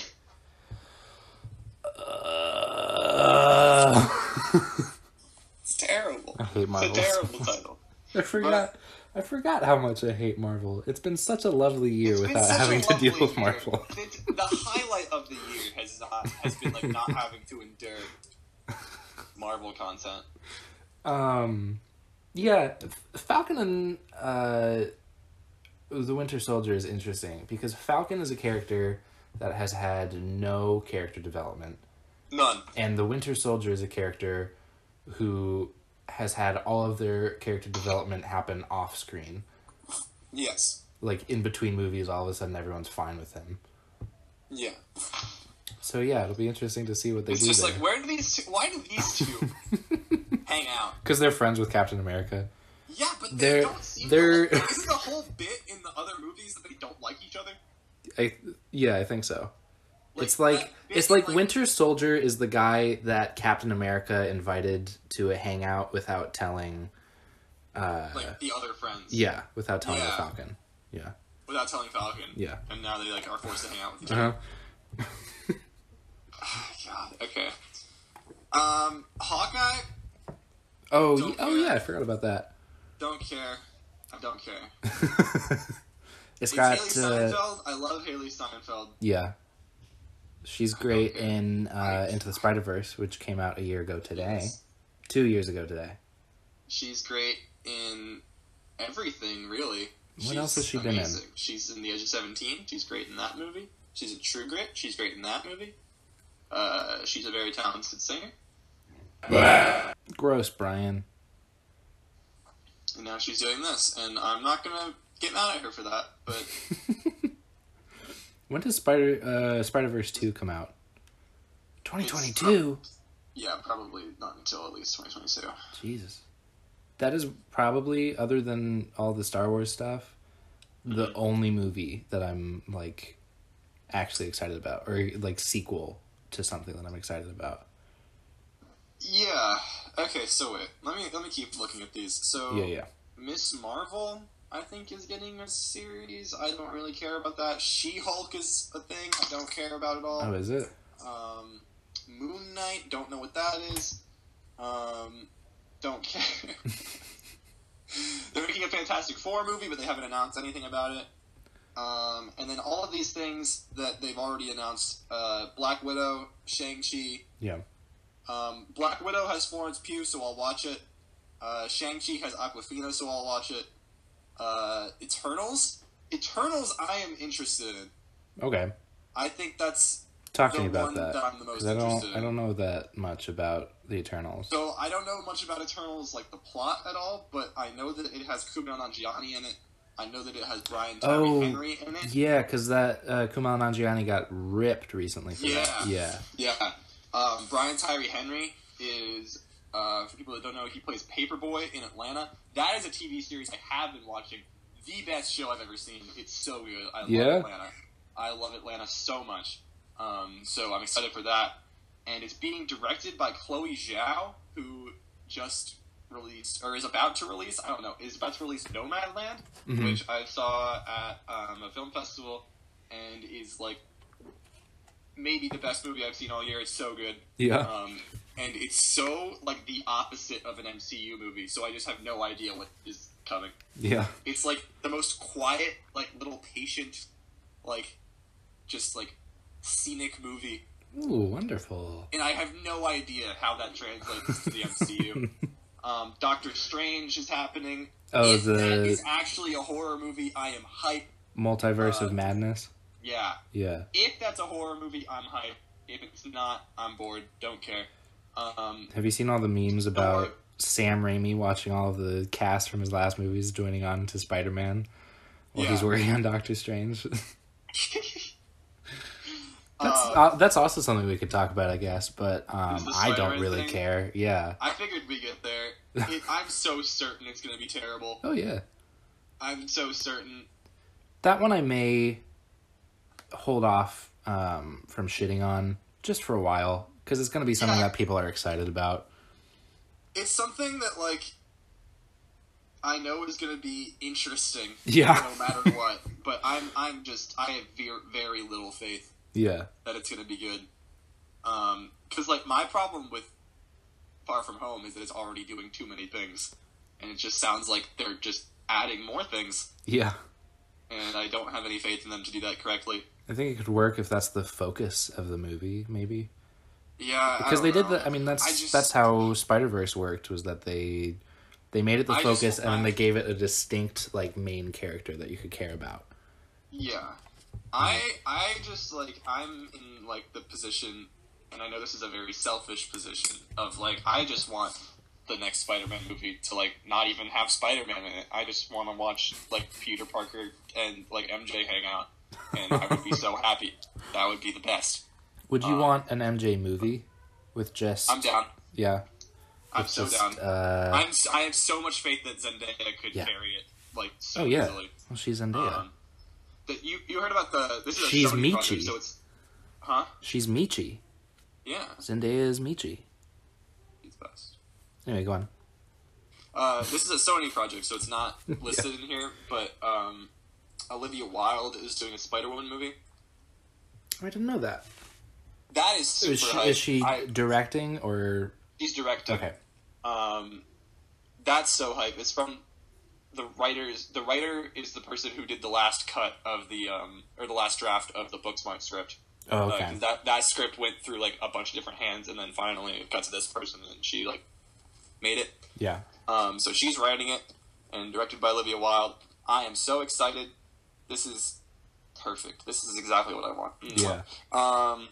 Uh, It's terrible. I hate Marvel. It's a terrible title. I forgot. I forgot how much I hate Marvel. It's been such a lovely year It's been without such a having to deal lovely with year. Marvel. It- the highlight of the year has not, has been like not having to endure Marvel content. Um, yeah, Falcon and uh, the Winter Soldier is interesting because Falcon is a character that has had no character development, None. and the Winter Soldier is a character who has had all of their character development happen off screen. Yes. Like in between movies, all of a sudden everyone's fine with him. Yeah. So yeah, it'll be interesting to see what they It's do just there. like, where do these two, why do these two hang out? Because they're friends with Captain America. Yeah, but they They're- don't seem they're- to like, isn't the whole bit in the other movies that they don't like each other? I yeah, I think so. Like, it's like that it's bit, like Winter Soldier is the guy that Captain America invited to a hangout without telling. Uh, like the other friends. yeah, without telling the Yeah. Falcon. Yeah. Without telling Falcon. Yeah. And now they like are forced to hang out with each other. Uh-huh. God. Okay. Um, Hawkeye. Oh, Don't y- oh care. yeah, I forgot about that. Don't care. I don't care. It's It's got Haley uh, Steinfeld. I love Haley Steinfeld. yeah. She's great Okay. in uh, Right. Into the Spider-Verse, which came out a year ago today. Yes. Two years ago today. She's great in everything, really. What She's else has she been in? amazing. She's in The Edge of seventeen. She's great in that movie. She's in True Grit. She's great in that movie. Uh, she's a very talented singer. Gross, Brian. and now she's doing this, and I'm not gonna get mad at her for that. But when does Spider uh, Spider-Verse two come out? twenty twenty-two? Prob- yeah, probably not until at least twenty twenty-two. Jesus. That is probably, other than all the Star Wars stuff, the mm-hmm. only movie that I'm, like, actually excited about. Or, like, sequel to something that I'm excited about. Yeah. Okay, so wait. Let me let me keep looking at these. So, yeah, yeah. Miss Marvel, I think, is getting a series. I don't really care about that. She-Hulk is a thing I don't care about at all. Oh, is it? Um, Moon Knight, don't know what that is. Um... Don't care. They're making a Fantastic Four movie, but they haven't announced anything about it. Um, and then all of these things that they've already announced: uh, Black Widow, Shang-Chi. Yeah. Um, Black Widow has Florence Pugh, so I'll watch it. Uh, Shang-Chi has Awkwafina, so I'll watch it. Uh, Eternals, Eternals, I am interested in. Okay. I think that's. Talk to me about that. that I'm the most I don't. interested in. I don't know that much about the Eternals. So I don't know much about Eternals, like the plot at all, but I know that it has Kumail Nanjiani in it. I know that it has Brian Tyree oh, Henry in it. Yeah, because that uh, Kumail Nanjiani got ripped recently. For yeah, that. yeah, yeah. Um, Brian Tyree Henry is, uh, for people that don't know, he plays Paperboy in Atlanta. That is a T V series I have been watching. The best show I've ever seen. It's so good. I love yeah? Atlanta. I love Atlanta so much. Um, so I'm excited for that. And it's being directed by Chloe Zhao, who just released, or is about to release, I don't know, is about to release Nomadland, mm-hmm. which I saw at um, a film festival, and is, like, maybe the best movie I've seen all year. It's so good. Yeah. Um, and it's so, like, the opposite of an M C U movie, so I just have no idea what is coming. Yeah. It's, like, the most quiet, like, little patient, like, just, like, scenic movie. Ooh, wonderful. And I have no idea how that translates to the M C U. um, Doctor Strange is happening. Oh, if the... that is actually a horror movie, I am hype. Multiverse uh, of Madness? Yeah. Yeah. If that's a horror movie, I'm hype. If it's not, I'm bored. Don't care. Um, have you seen all the memes about or... Sam Raimi watching all of the cast from his last movies joining on to Spider-Man while yeah. he's working on Doctor Strange? That's uh, that's also something we could talk about, I guess, but um, I don't really thing? care. Yeah. I figured we get there. It, I'm so certain it's going to be terrible. Oh, yeah. I'm so certain. That one I may hold off um, from shitting on just for a while, because it's going to be something yeah. that people are excited about. It's something that, like, I know is going to be interesting yeah. no matter what, but I'm I'm just, I have very, very little faith. Yeah. That it's going to be good. Um, because, like, my problem with Far From Home is that it's already doing too many things. And it just sounds like they're just adding more things. Yeah. And I don't have any faith in them to do that correctly. I think it could work if that's the focus of the movie, maybe. Yeah, Because I they don't did know. the, I mean, that's I just, that's how Spider-Verse worked, was that they they made it the I focus just, and then I, they gave it a distinct, like, main character that you could care about. Yeah. I I just, like, I'm in, like, the position, and I know this is a very selfish position, of, like, I just want the next Spider-Man movie to, like, not even have Spider-Man in it. I just want to watch, like, Peter Parker and, like, M J hang out, and I would be so happy. That would be the best. Would you um, want an M J movie with just... I'm down. Yeah. I'm so just, down. Uh, I'm, I have so much faith that Zendaya could yeah. carry it, like, so oh, yeah. easily. Well, she's Zendaya. Um, That you you heard about the this is a She's Sony Michi. project, so it's huh? She's Michi. Yeah. Zendaya is Michi. He's best. Anyway, go on. Uh, this is a Sony project, so it's not listed yeah. in here. But um, Olivia Wilde is doing a Spider-Woman movie. I didn't know that. That is super Is she, hype. is she I, directing or? She's directing. Okay. Um, that's so hype. It's from the writers. The writer is the person who did the last cut of the um or the last draft of the Booksmart script. Oh, okay. Uh, that that script went through like a bunch of different hands, and then finally it got to this person, and she like made it. Yeah. Um. So she's writing it and directed by Olivia Wilde. I am so excited. This is perfect. This is exactly what I want. Yeah. Um.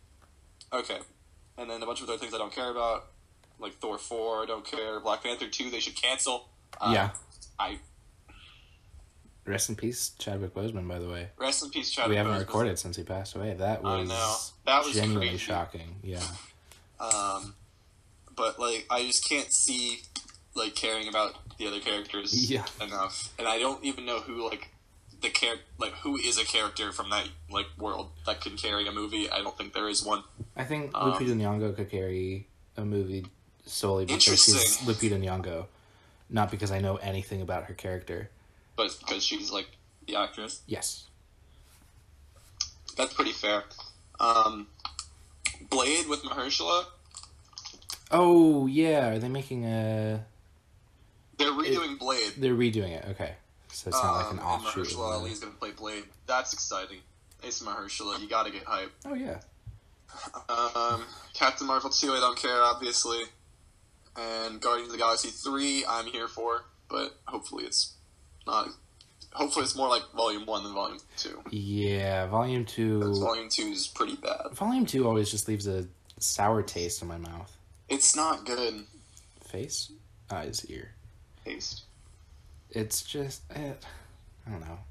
Okay. And then a bunch of other things I don't care about, like Thor four. I don't care. Black Panther two. They should cancel. Um, yeah. I Rest in peace, Chadwick Boseman, by the way. rest in peace, Chadwick We haven't Boseman. recorded since he passed away. That I was, know. That was genuinely crazy. shocking. Yeah. Um, but like I just can't see like caring about the other characters Yeah. enough, and I don't even know who like the char- like who is a character from that like world that can carry a movie. I don't think there is one. I think Um, Lupita Nyong'o could carry a movie solely because she's Interesting. Lupita Nyong'o, not because I know anything about her character. But because she's like the actress, Yes. that's pretty fair. Um, Blade with Mahershala, Oh yeah, are they making a? they're redoing Blade. They're redoing it. Okay, so it's not like an Um, and offshoot. of Mahershala the- Ali's gonna play Blade. That's exciting. It's Mahershala. You gotta get hype. Oh yeah. Um, Captain Marvel two, I don't care, obviously. And Guardians of the Galaxy three, I'm here for, but hopefully it's not. Hopefully it's more like Volume one than Volume two. Yeah, Volume Because two. Volume two is pretty bad. Volume two always just leaves a sour taste in my mouth. It's not good. Face, eyes, ear. Taste. It's just, eh, I don't know.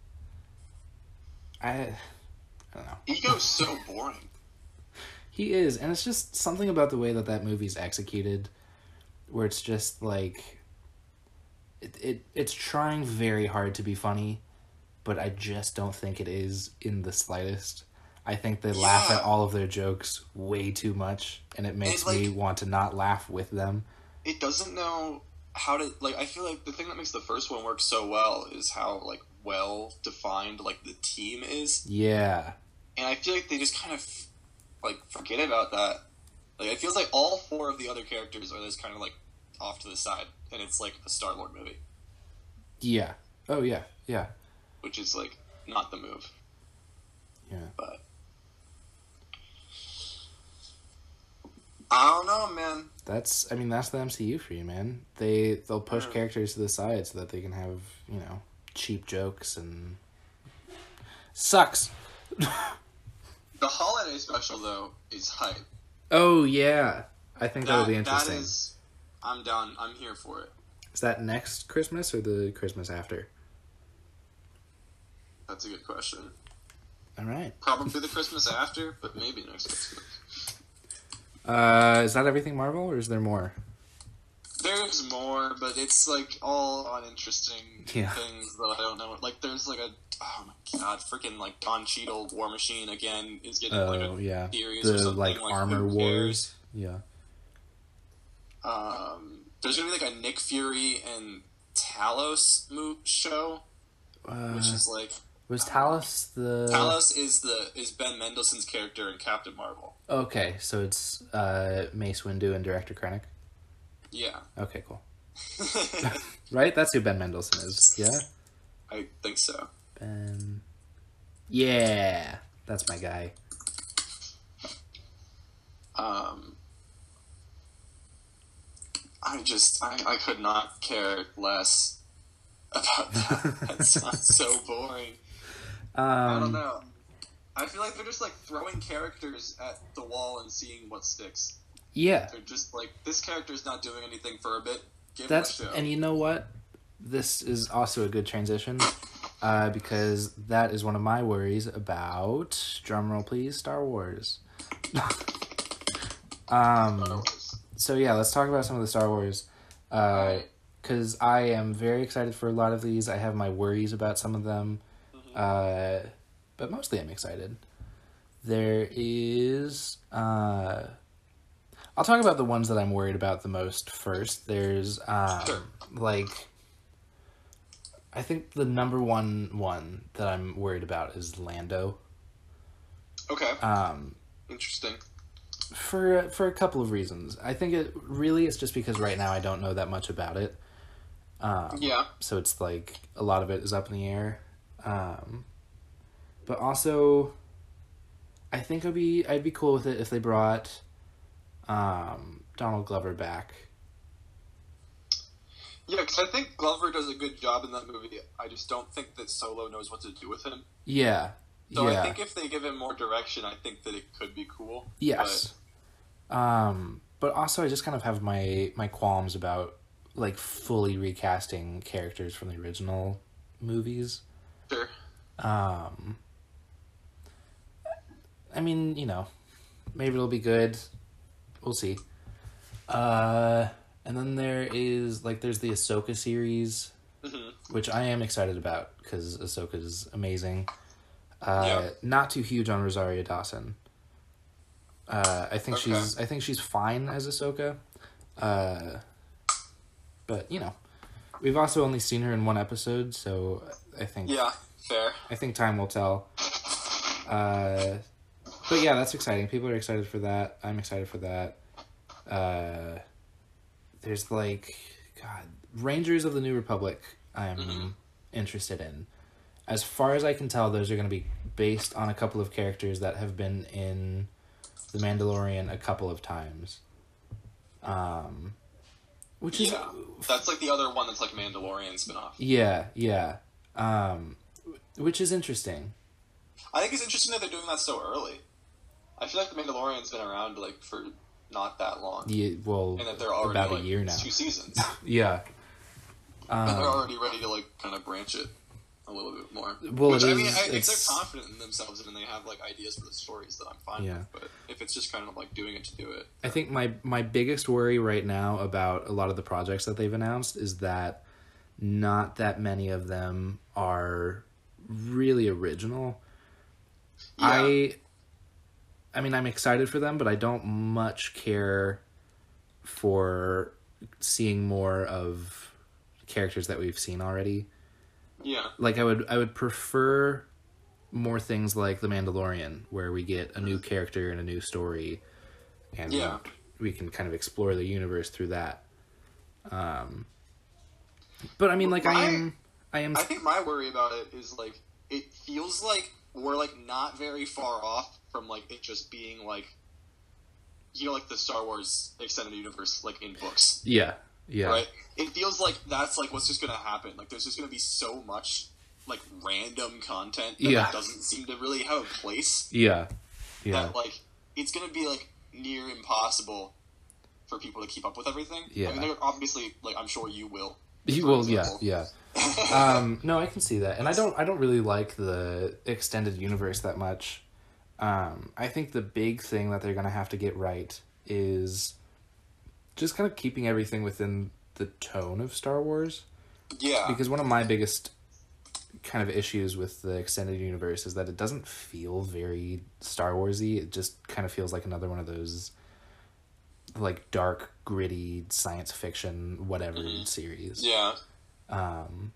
I, I don't know. Ego's so boring. He is, and it's just something about the way that that movie's executed, where it's just like, it, it it's trying very hard to be funny, but I just don't think it is in the slightest. I think they laugh Yeah. at all of their jokes way too much, and it makes like- me want to not laugh with them. It doesn't know how to, like, I feel like the thing that makes the first one work so well is how, like, well defined, like, the team is. Yeah. And I feel like they just kind of, like, forget about that. Like, it feels like all four of the other characters are just kind of, like, off to the side. And it's, like, a Star-Lord movie. Yeah. Oh, yeah. Yeah. Which is, like, not the move. Yeah. But I don't know, man. That's, I mean, that's the M C U for you, man. They, they'll push Mm. characters to the side so that they can have, you know, cheap jokes and... Sucks! The holiday special, though, is hype. Oh, yeah. I think that'll That, be interesting. that is, I'm down. I'm here for it. Is that next Christmas or the Christmas after? That's a good question. All right. Probably the Christmas after, but maybe next Christmas. Uh, is that everything Marvel, or is there more? There's more, but it's like all uninteresting Yeah. things that I don't know. Like there's like a oh my god, freaking like Don Cheadle War Machine again is getting like Oh, a yeah. series or The, something. like, like, Armor who Wars. Yeah. cares? Um, there's gonna be like a Nick Fury and Talos mo- show, Uh, which is like was Talos the... Talos is the is Ben Mendelsohn's character in Captain Marvel. Okay, so it's uh, Mace Windu and Director Krennic? Yeah, Okay, cool. Right? That's who Ben Mendelsohn is. Yeah? I think so. Ben... Yeah! That's my guy. Um, I just, I, I could not care less about that. That sounds so boring. Um, I don't know. I feel like they're just like throwing characters at the wall and seeing what sticks. Yeah. They're just like, this character's not doing anything for a bit. Give That's him a show. and you know what? This is also a good transition, uh, because that is one of my worries about drumroll please Star Wars. um. Star Wars. So yeah, let's talk about some of the Star Wars, Alright. because I am very excited for a lot of these. I have my worries about some of them, uh, but mostly I'm excited. There is. Uh, I'll talk about the ones that I'm worried about the most first. There's um, Sure. like, I think the number one one that I'm worried about is Lando. Okay. Um, Interesting. for for a couple of reasons. I think it really is just because right now I don't know that much about it. Um, Yeah. so it's like a lot of it is up in the air. Um, but also, I think I'd be I'd be cool with it if they brought um, Donald Glover back. Yeah, because I think Glover does a good job in that movie. I just don't think that Solo knows what to do with him. Yeah. So yeah. I think if they give him more direction, I think that it could be cool. Yes. Um, but also I just kind of have my, my qualms about like fully recasting characters from the original movies. Sure. Um, I mean, you know, maybe it'll be good. We'll see. Uh, and then there is, like, there's the Ahsoka series, Mm-hmm. which I am excited about, because Ahsoka's amazing. Uh, Yeah. Not too huge on Rosario Dawson. Uh, I think Okay. she's I think she's fine as Ahsoka. Uh, but, you know, we've also only seen her in one episode, so I think Yeah, fair. I think time will tell. Uh, but yeah, that's exciting. People are excited for that. I'm excited for that. Uh, there's like, God, Rangers of the New Republic I'm Mm-hmm. interested in. As far as I can tell, those are going to be based on a couple of characters that have been in The Mandalorian a couple of times. Um, which is... Yeah, that's like the other one that's like Mandalorian spinoff. Yeah, yeah. Um, which is interesting. I think it's interesting that they're doing that so early. I feel like the Mandalorian's been around like for not that long, Yeah, well, and that they're already about like, a year now. two seasons, Yeah. and they're Um, already ready to like kind of branch it a little bit more. Well, Which it I mean, is- I, if it's- they're confident in themselves and they have like ideas for the stories, that I'm fine Yeah. with. But if it's just kind of like doing it to do it, I think my my biggest worry right now about a lot of the projects that they've announced is that not that many of them are really original. Yeah. I I mean, I'm excited for them, but I don't much care for seeing more of characters that we've seen already. yeah, Like I would I would prefer more things like The Mandalorian, where we get a new character and a new story, and Yeah. we can kind of explore the universe through that. Um, but I mean, like I My- am, I am, I think my worry about it is like it feels like we're like not very far off from like it just being like, you know, like the Star Wars extended universe like in books, yeah, yeah, right? It feels like that's like what's just gonna happen. Like there's just gonna be so much like random content that Yeah. like, doesn't seem to really have a place. yeah, yeah, That like it's gonna be like near impossible for people to keep up with everything. Yeah. I mean, they're obviously like I'm sure you will. You- for well, yeah, example. yeah. Um, no, I can see that, and I don't, I don't really like the extended universe that much. Um, I think the big thing that they're gonna have to get right is just kind of keeping everything within the tone of Star Wars. Yeah. Because one of my biggest kind of issues with the extended universe is that it doesn't feel very Star Warsy. It just kind of feels like another one of those like dark, gritty science fiction whatever series. Yeah. Um,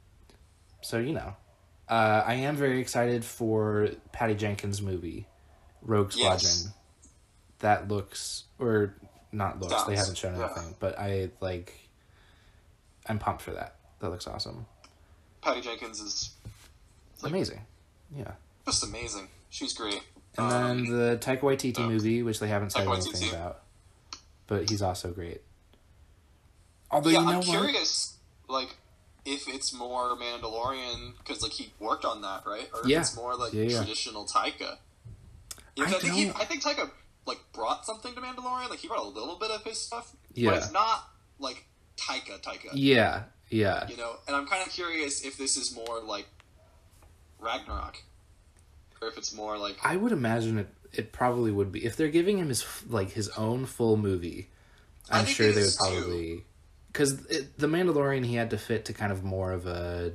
so you know, uh, I am very excited for Patty Jenkins' movie, Rogue Squadron. Yes. That looks, or not looks. They Sounds, haven't shown yeah. anything, but I like. I'm pumped for that. That looks awesome. Patty Jenkins is like, Amazing. Yeah. just amazing. She's great. And Um, then the Taika Waititi oh. movie, which they haven't said Taika anything Waititi. about, but he's also great. Although yeah, you know I'm what? curious, like, if it's more Mandalorian because like he worked on that, right? Or if Yeah. it's more like Yeah, yeah. traditional Taika. Yeah, 'cause I I, think he, don't- I think Taika like brought something to Mandalorian. Like he brought a little bit of his stuff, Yeah. but it's not like Taika Taika. Yeah, yeah. You know, and I'm kind of curious if this is more like Ragnarok, or if it's more like I would imagine it. It probably would be if they're giving him his like his own full movie. I I'm think sure it they would is, too. probably because the Mandalorian he had to fit to kind of more of a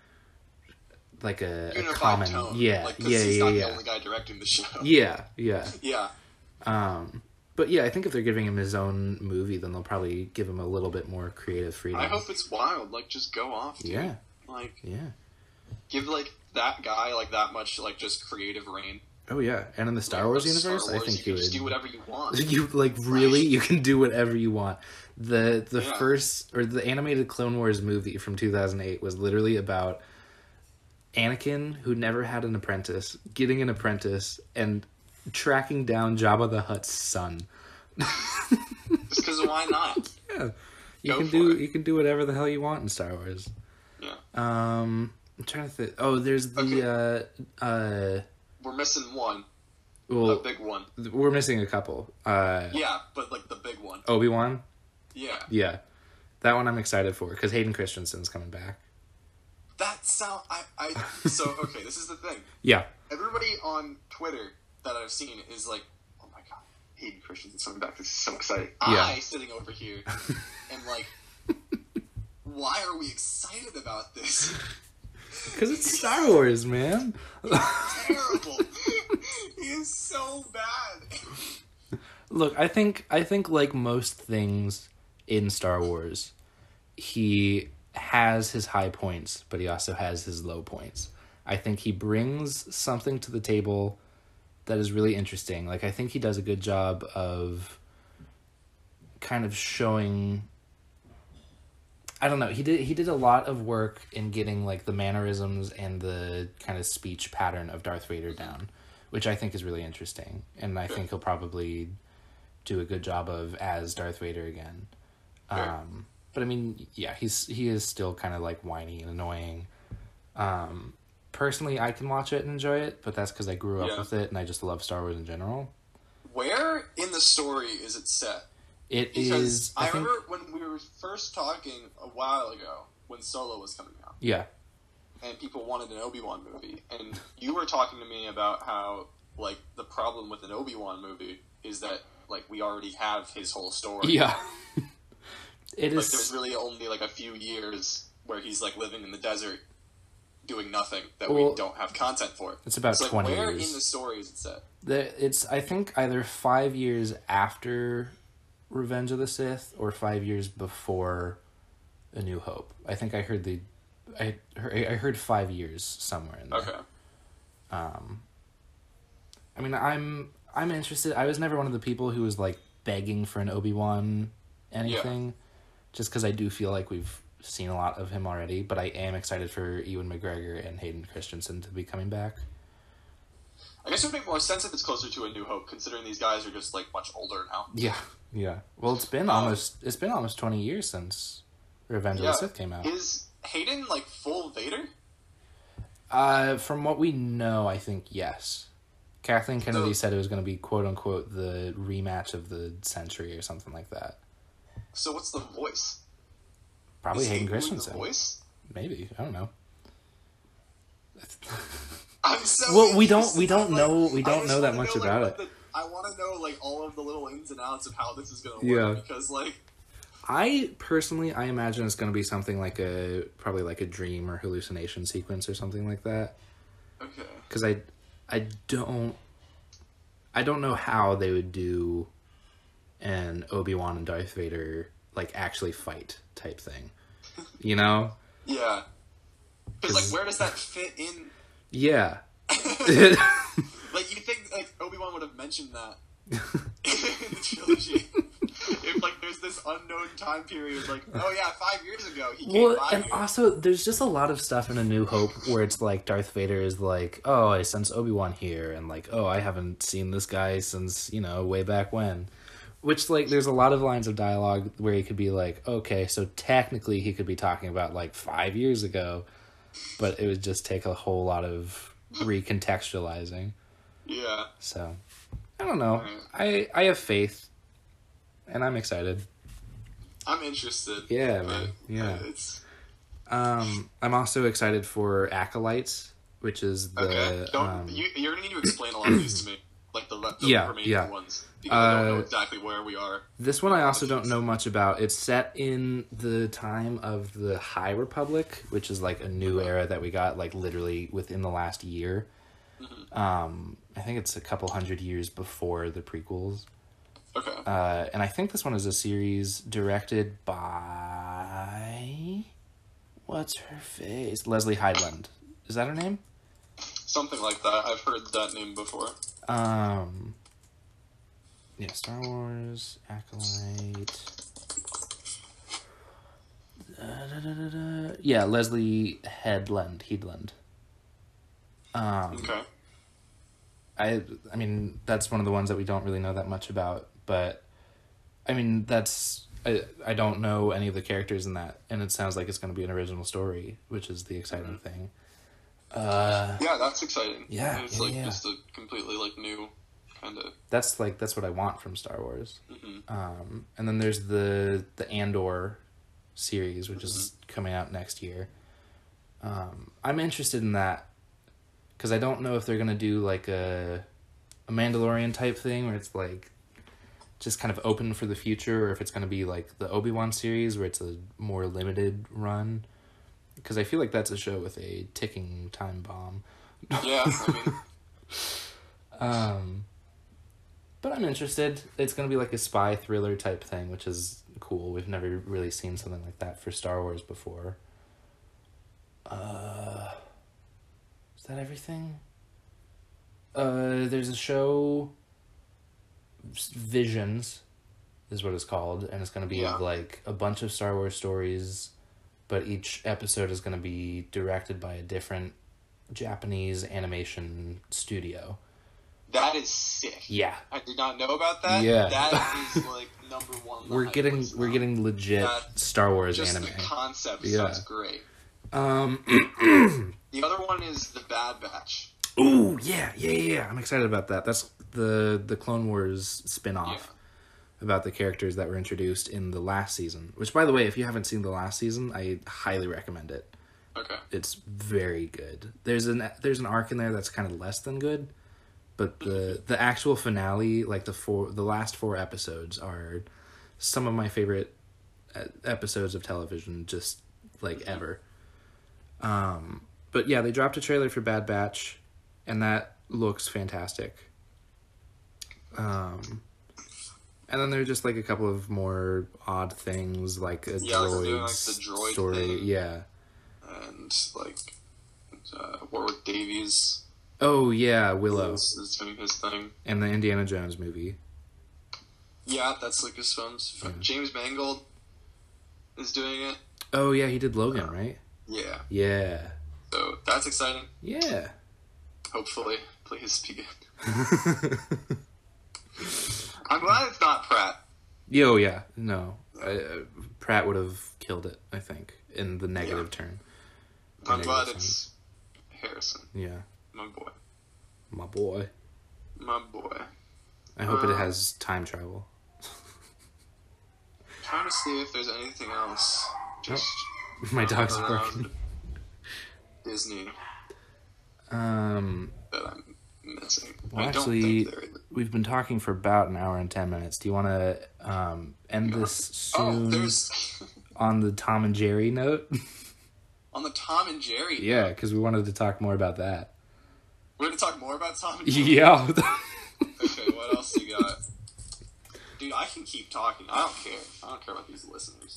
like a, a unified common tone. yeah like, 'cause yeah he's yeah not yeah the only guy directing the show. yeah yeah. yeah. Um, but yeah, I think if they're giving him his own movie, then they'll probably give him a little bit more creative freedom. I hope it's wild. Like, just go off, dude. Yeah. Like, Yeah. give like that guy like that much like just creative reign. Oh yeah, and in the Star Like, Wars with Star universe, I Wars, think you you can just would. do whatever you want. You like really Right. you can do whatever you want. The the Yeah. first or the animated Clone Wars movie from two thousand eight was literally about Anakin, who never had an apprentice, getting an apprentice and tracking down Jabba the Hutt's son. Just because why not? Yeah. You Go can for do it. you can do whatever the hell you want in Star Wars. Yeah, Um I'm trying to think. Oh, there's the uh uh we're missing one, well a big one. we're missing a couple. Uh Yeah, but like the big one. Obi-Wan? Yeah, Yeah. That one I'm excited for because Hayden Christensen's coming back. That sound I I so okay. This is the thing. Yeah. Everybody on Twitter that I've seen is like, "Oh my god, Hayden Christensen's coming back! This is so exciting." Yeah. I sitting over here and like, why are we excited about this? Because it's Star Wars, man. Terrible. He is so bad. Look, I think I think like most things in Star Wars, he has his high points, but he also has his low points. I think he brings something to the table that is really interesting. Like, I think he does a good job of kind of showing... I don't know. He did he did a lot of work in getting, like, the mannerisms and the kind of speech pattern of Darth Vader down, which I think is really interesting. And I think he'll probably do a good job of as Darth Vader again. Um, but, I mean, yeah, he's he is still kind of, like, whiny and annoying. Um... Personally, I can watch it and enjoy it, but that's because I grew up Yeah. with it and I just love Star Wars in general. Where in the story is it set? It Because is. I, I, think, remember when we were first talking a while ago when Solo was coming out, Yeah, and people wanted an Obi-Wan movie, and you were talking to me about how like the problem with an Obi-Wan movie is that like we already have his whole story. yeah. It Like is. there's really only like a few years where he's like living in the desert doing nothing that Well, we don't have content for. it's about so, like, twenty where years. in the story is it set? The, it's I think either five years after Revenge of the Sith or five years before A New Hope. I think I heard the, I heard, I heard five years somewhere in there. Okay. Um, I mean, I'm I'm interested. I was never one of the people who was like begging for an Obi-Wan anything, just because I do feel like we've seen a lot of him already. But I am excited for Ewan McGregor and Hayden Christensen to be coming back. I guess it would make more sense if it's closer to A New Hope, considering these guys are just like much older now. Yeah, yeah. Well, it's been Um, almost it's been almost twenty years since Revenge Yeah. of the Sith came out. Is Hayden like full Vader? Uh, from what we know, I think yes. Kathleen Kennedy So- said it was going to be quote unquote the rematch of the century or something like that. So what's the voice? Probably Is he Hayden doing Christensen. The voice? Maybe, I don't know. I'm so Well, we don't- interested. we don't Like, know- we I don't just know that wanna much know, like, about what it. the- I want to know like all of the little ins and outs of how this is going to Yeah. work because like I personally, I imagine it's going to be something like a probably like a dream or hallucination sequence or something like that. okay. Because I, I don't, I don't know how they would do an Obi-Wan and Darth Vader like actually fight type thing, you know? Yeah. Because like Is- where does that fit in? Yeah. Like you think like Obi-Wan would have mentioned that in the trilogy? If like there's this unknown time period, like oh yeah, five years ago he came Well, by and here. also there's just a lot of stuff in A New Hope where it's like Darth Vader is like, oh, I sense Obi-Wan here, and like, oh, I haven't seen this guy since, you know, way back when. Which, like, there's a lot of lines of dialogue where he could be like, okay, so technically he could be talking about like five years ago, but it would just take a whole lot of recontextualizing. Yeah. So, I don't know. I, I have faith, and I'm excited. I'm interested. Yeah, but, man. Yeah. uh, It's Um, I'm also excited for Acolytes, which is the okay. Don't um, you? You're gonna need to explain a lot of these to me, like the, le- the Yeah, remaining yeah. ones, because I don't know Uh, exactly where we are. this one I also don't know much about. It's set in the time of the High Republic, which is like a new era that we got like literally within the last year. Um, I think it's a couple hundred years before the prequels. Okay. Uh, and I think this one is a series directed by what's her face? Leslie Heidland. Is that her name? Something like that. I've heard that name before. Um, yeah, Star Wars, Acolyte. Da, da, da, da, da. Yeah, Leslie Headland, Headland. Um, Okay. I, I mean, that's one of the ones that we don't really know that much about, but, I mean, that's, I, I don't know any of the characters in that, and it sounds like it's going to be an original story, which is the exciting thing. Uh, Yeah, that's exciting. Yeah, And it's yeah, like yeah. just a completely like new kind of. that's like, that's what I want from Star Wars. hmm Um, and then there's the the Andor series, which is coming out next year. Um, I'm interested in that because I don't know if they're gonna do like a a Mandalorian type thing where it's like just kind of open for the future, or if it's gonna be like the Obi-Wan series where it's a more limited run. Because I feel like that's a show with a ticking time bomb. Yeah, I mean, um, but I'm interested. It's gonna be like a spy thriller type thing, which is cool. We've never really seen something like that for Star Wars before. Uh, is that everything? Uh, there's a show, Visions, is what it's called, and it's gonna be Yeah. like a bunch of Star Wars stories, but each episode is gonna be directed by a different Japanese animation studio. that is sick. Yeah, I did not know about that. Yeah. That is like number one. on the we're hype getting list we're now. getting legit That- Star Wars Just anime. the concept Yeah. sounds great. Um. The other one is The Bad Batch. Ooh, yeah, yeah, yeah, yeah. I'm excited about that. That's the the Clone Wars spin-off about the characters that were introduced in the last season. Which, by the way, if you haven't seen the last season, I highly recommend it. Okay. It's very good. There's an there's an arc in there that's kind of less than good, but the the actual finale, like the four the last four episodes, are some of my favorite uh, episodes of television, just like ever. Um, but yeah, they dropped a trailer for Bad Batch, and that looks fantastic. Um, and then there are just like a couple of more odd things, like a Yeah, like they're doing, droid, like, the droid story. thing. Yeah. And like uh, Warwick Davies Oh yeah, Willow, is, is doing his thing. and the Indiana Jones movie. Yeah, that's Lucasfilms. Yeah. James Mangold is doing it. Oh yeah, he did Logan, right? Yeah, Yeah. so that's exciting. Yeah. Hopefully, please be good. I'm glad it's not Pratt. Yo, yeah. No, uh, Pratt would have killed it. I think in the negative Yeah. term. I'm Negative glad term. it's Harrison, Yeah, my boy, my boy. my boy. I hope it Uh, has time travel. Trying to see if there's anything else. Just My dog's around barking. Disney Um, that I'm missing. well, I don't actually, think there is. we've been talking for about an hour and ten minutes. Do you want to um end this Oh, soon there's on the Tom and Jerry note? on the Tom and Jerry. Yeah, because we wanted to talk more about that. We're gonna talk more about Tom and Jerry. Yeah. Okay, what else you got? Dude, I can keep talking. I don't care. I don't care about these listeners.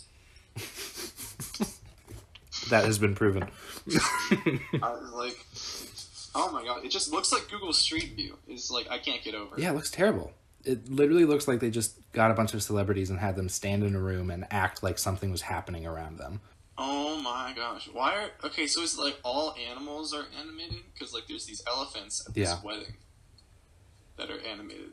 That has been proven. I was like, oh my god, it just looks like Google Street View. It's like, I can't get over it. Yeah, it looks terrible. It literally looks like they just got a bunch of celebrities and had them stand in a room and act like something was happening around them. Oh my gosh. Why are... Okay, so it's like all animals are animated? Because, like, there's these elephants at this Yeah. wedding that are animated.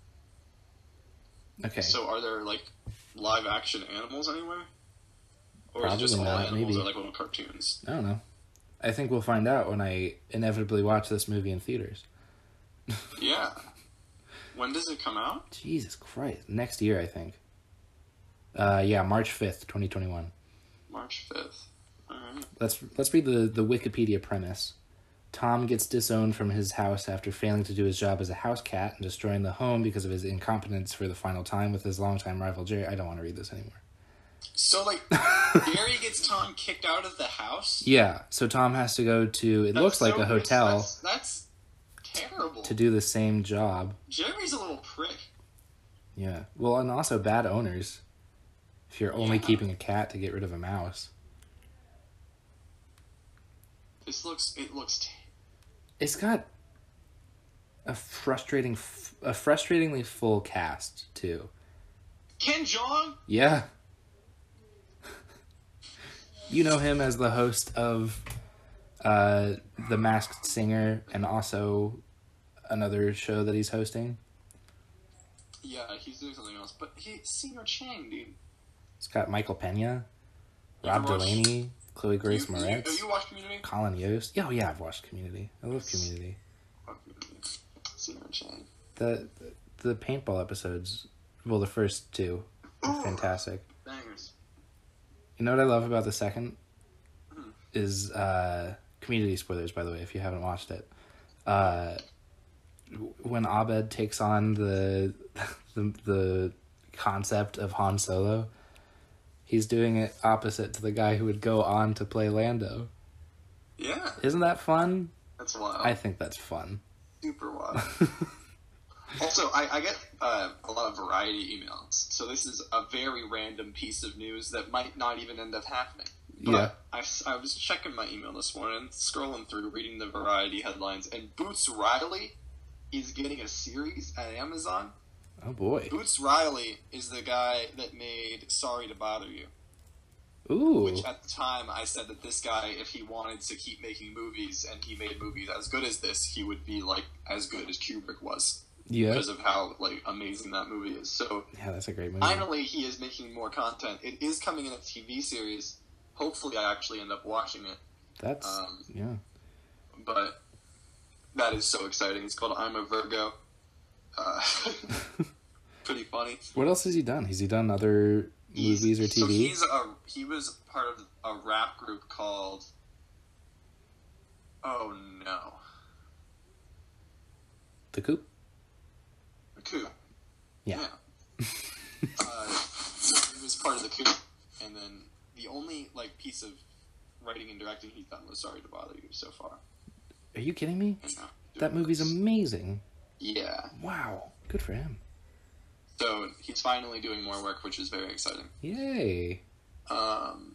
Okay. So are there, like, live-action animals anywhere? Or is it just Probably all not, animals maybe. are, like, little cartoons? I don't know. I think we'll find out when I inevitably watch this movie in theaters. Yeah. When does it come out? Jesus Christ. Next year, I think. Uh, yeah, March fifth, twenty twenty-one. March fifth. Alright. Let's let's read the, the Wikipedia premise. Tom gets disowned from his house after failing to do his job as a house cat and destroying the home because of his incompetence for the final time with his longtime rival Jerry. I don't want to read this anymore. So, like, Gary gets Tom kicked out of the house? Yeah, so Tom has to go to, it That's looks like so a hotel That's, that's terrible. to do the same job. Jerry's a little prick. Yeah. Well, and also bad owners. If you're only Yeah. keeping a cat to get rid of a mouse. This looks, it looks t- It's got a frustrating, f- a frustratingly full cast, too. Ken Jeong? Yeah. You know him as the host of uh, The Masked Singer and also another show that he's hosting. Yeah, he's doing something else. But he, Senior Chang, dude. It's got Michael Pena, You Rob ever watch- Delaney, Chloe Grace you, Moretz, You, you watch Community? Colin Yost. Yeah, oh yeah, I've watched Community. I love Community. Fuck Community. Senior Chang. The, the the paintball episodes, well, the first two, are Ooh. fantastic. Bangers. You know what I love about the second? Is, uh, community spoilers, by the way, if you haven't watched it. Uh, when Abed takes on the, the, the concept of Han Solo, he's doing it opposite to the guy who would go on to play Lando. Yeah. Isn't that fun? That's wild. I think that's fun. Super wild. Also, I, I get uh, a lot of Variety emails, so this is a very random piece of news that might not even end up happening. But Yeah. I, I was checking my email this morning, scrolling through, reading the Variety headlines, and Boots Riley is getting a series at Amazon. Oh boy. Boots Riley is the guy that made Sorry to Bother You. Ooh. Which at the time I said that this guy, if he wanted to keep making movies and he made movies as good as this, he would be like as good as Kubrick was. Yeah. Because of how like amazing that movie is. So Yeah, that's a great movie. finally he is making more content. It is coming in a T V series. Hopefully I actually end up watching it. That's, Um, yeah. But that is so exciting. It's called I'm a Virgo. Uh, pretty funny. What else has he done? Has he done other He's- movies or T V? So he's a, he was part of a rap group called. Oh no, The Coop? the Coup. Yeah. uh, so he was part of the Coup, and then the only like piece of writing and directing he's done was Sorry to Bother You so far. Are you kidding me? And, uh, That movie's amazing. Yeah. Wow. Good for him. So he's finally doing more work, which is very exciting. Yay. Um,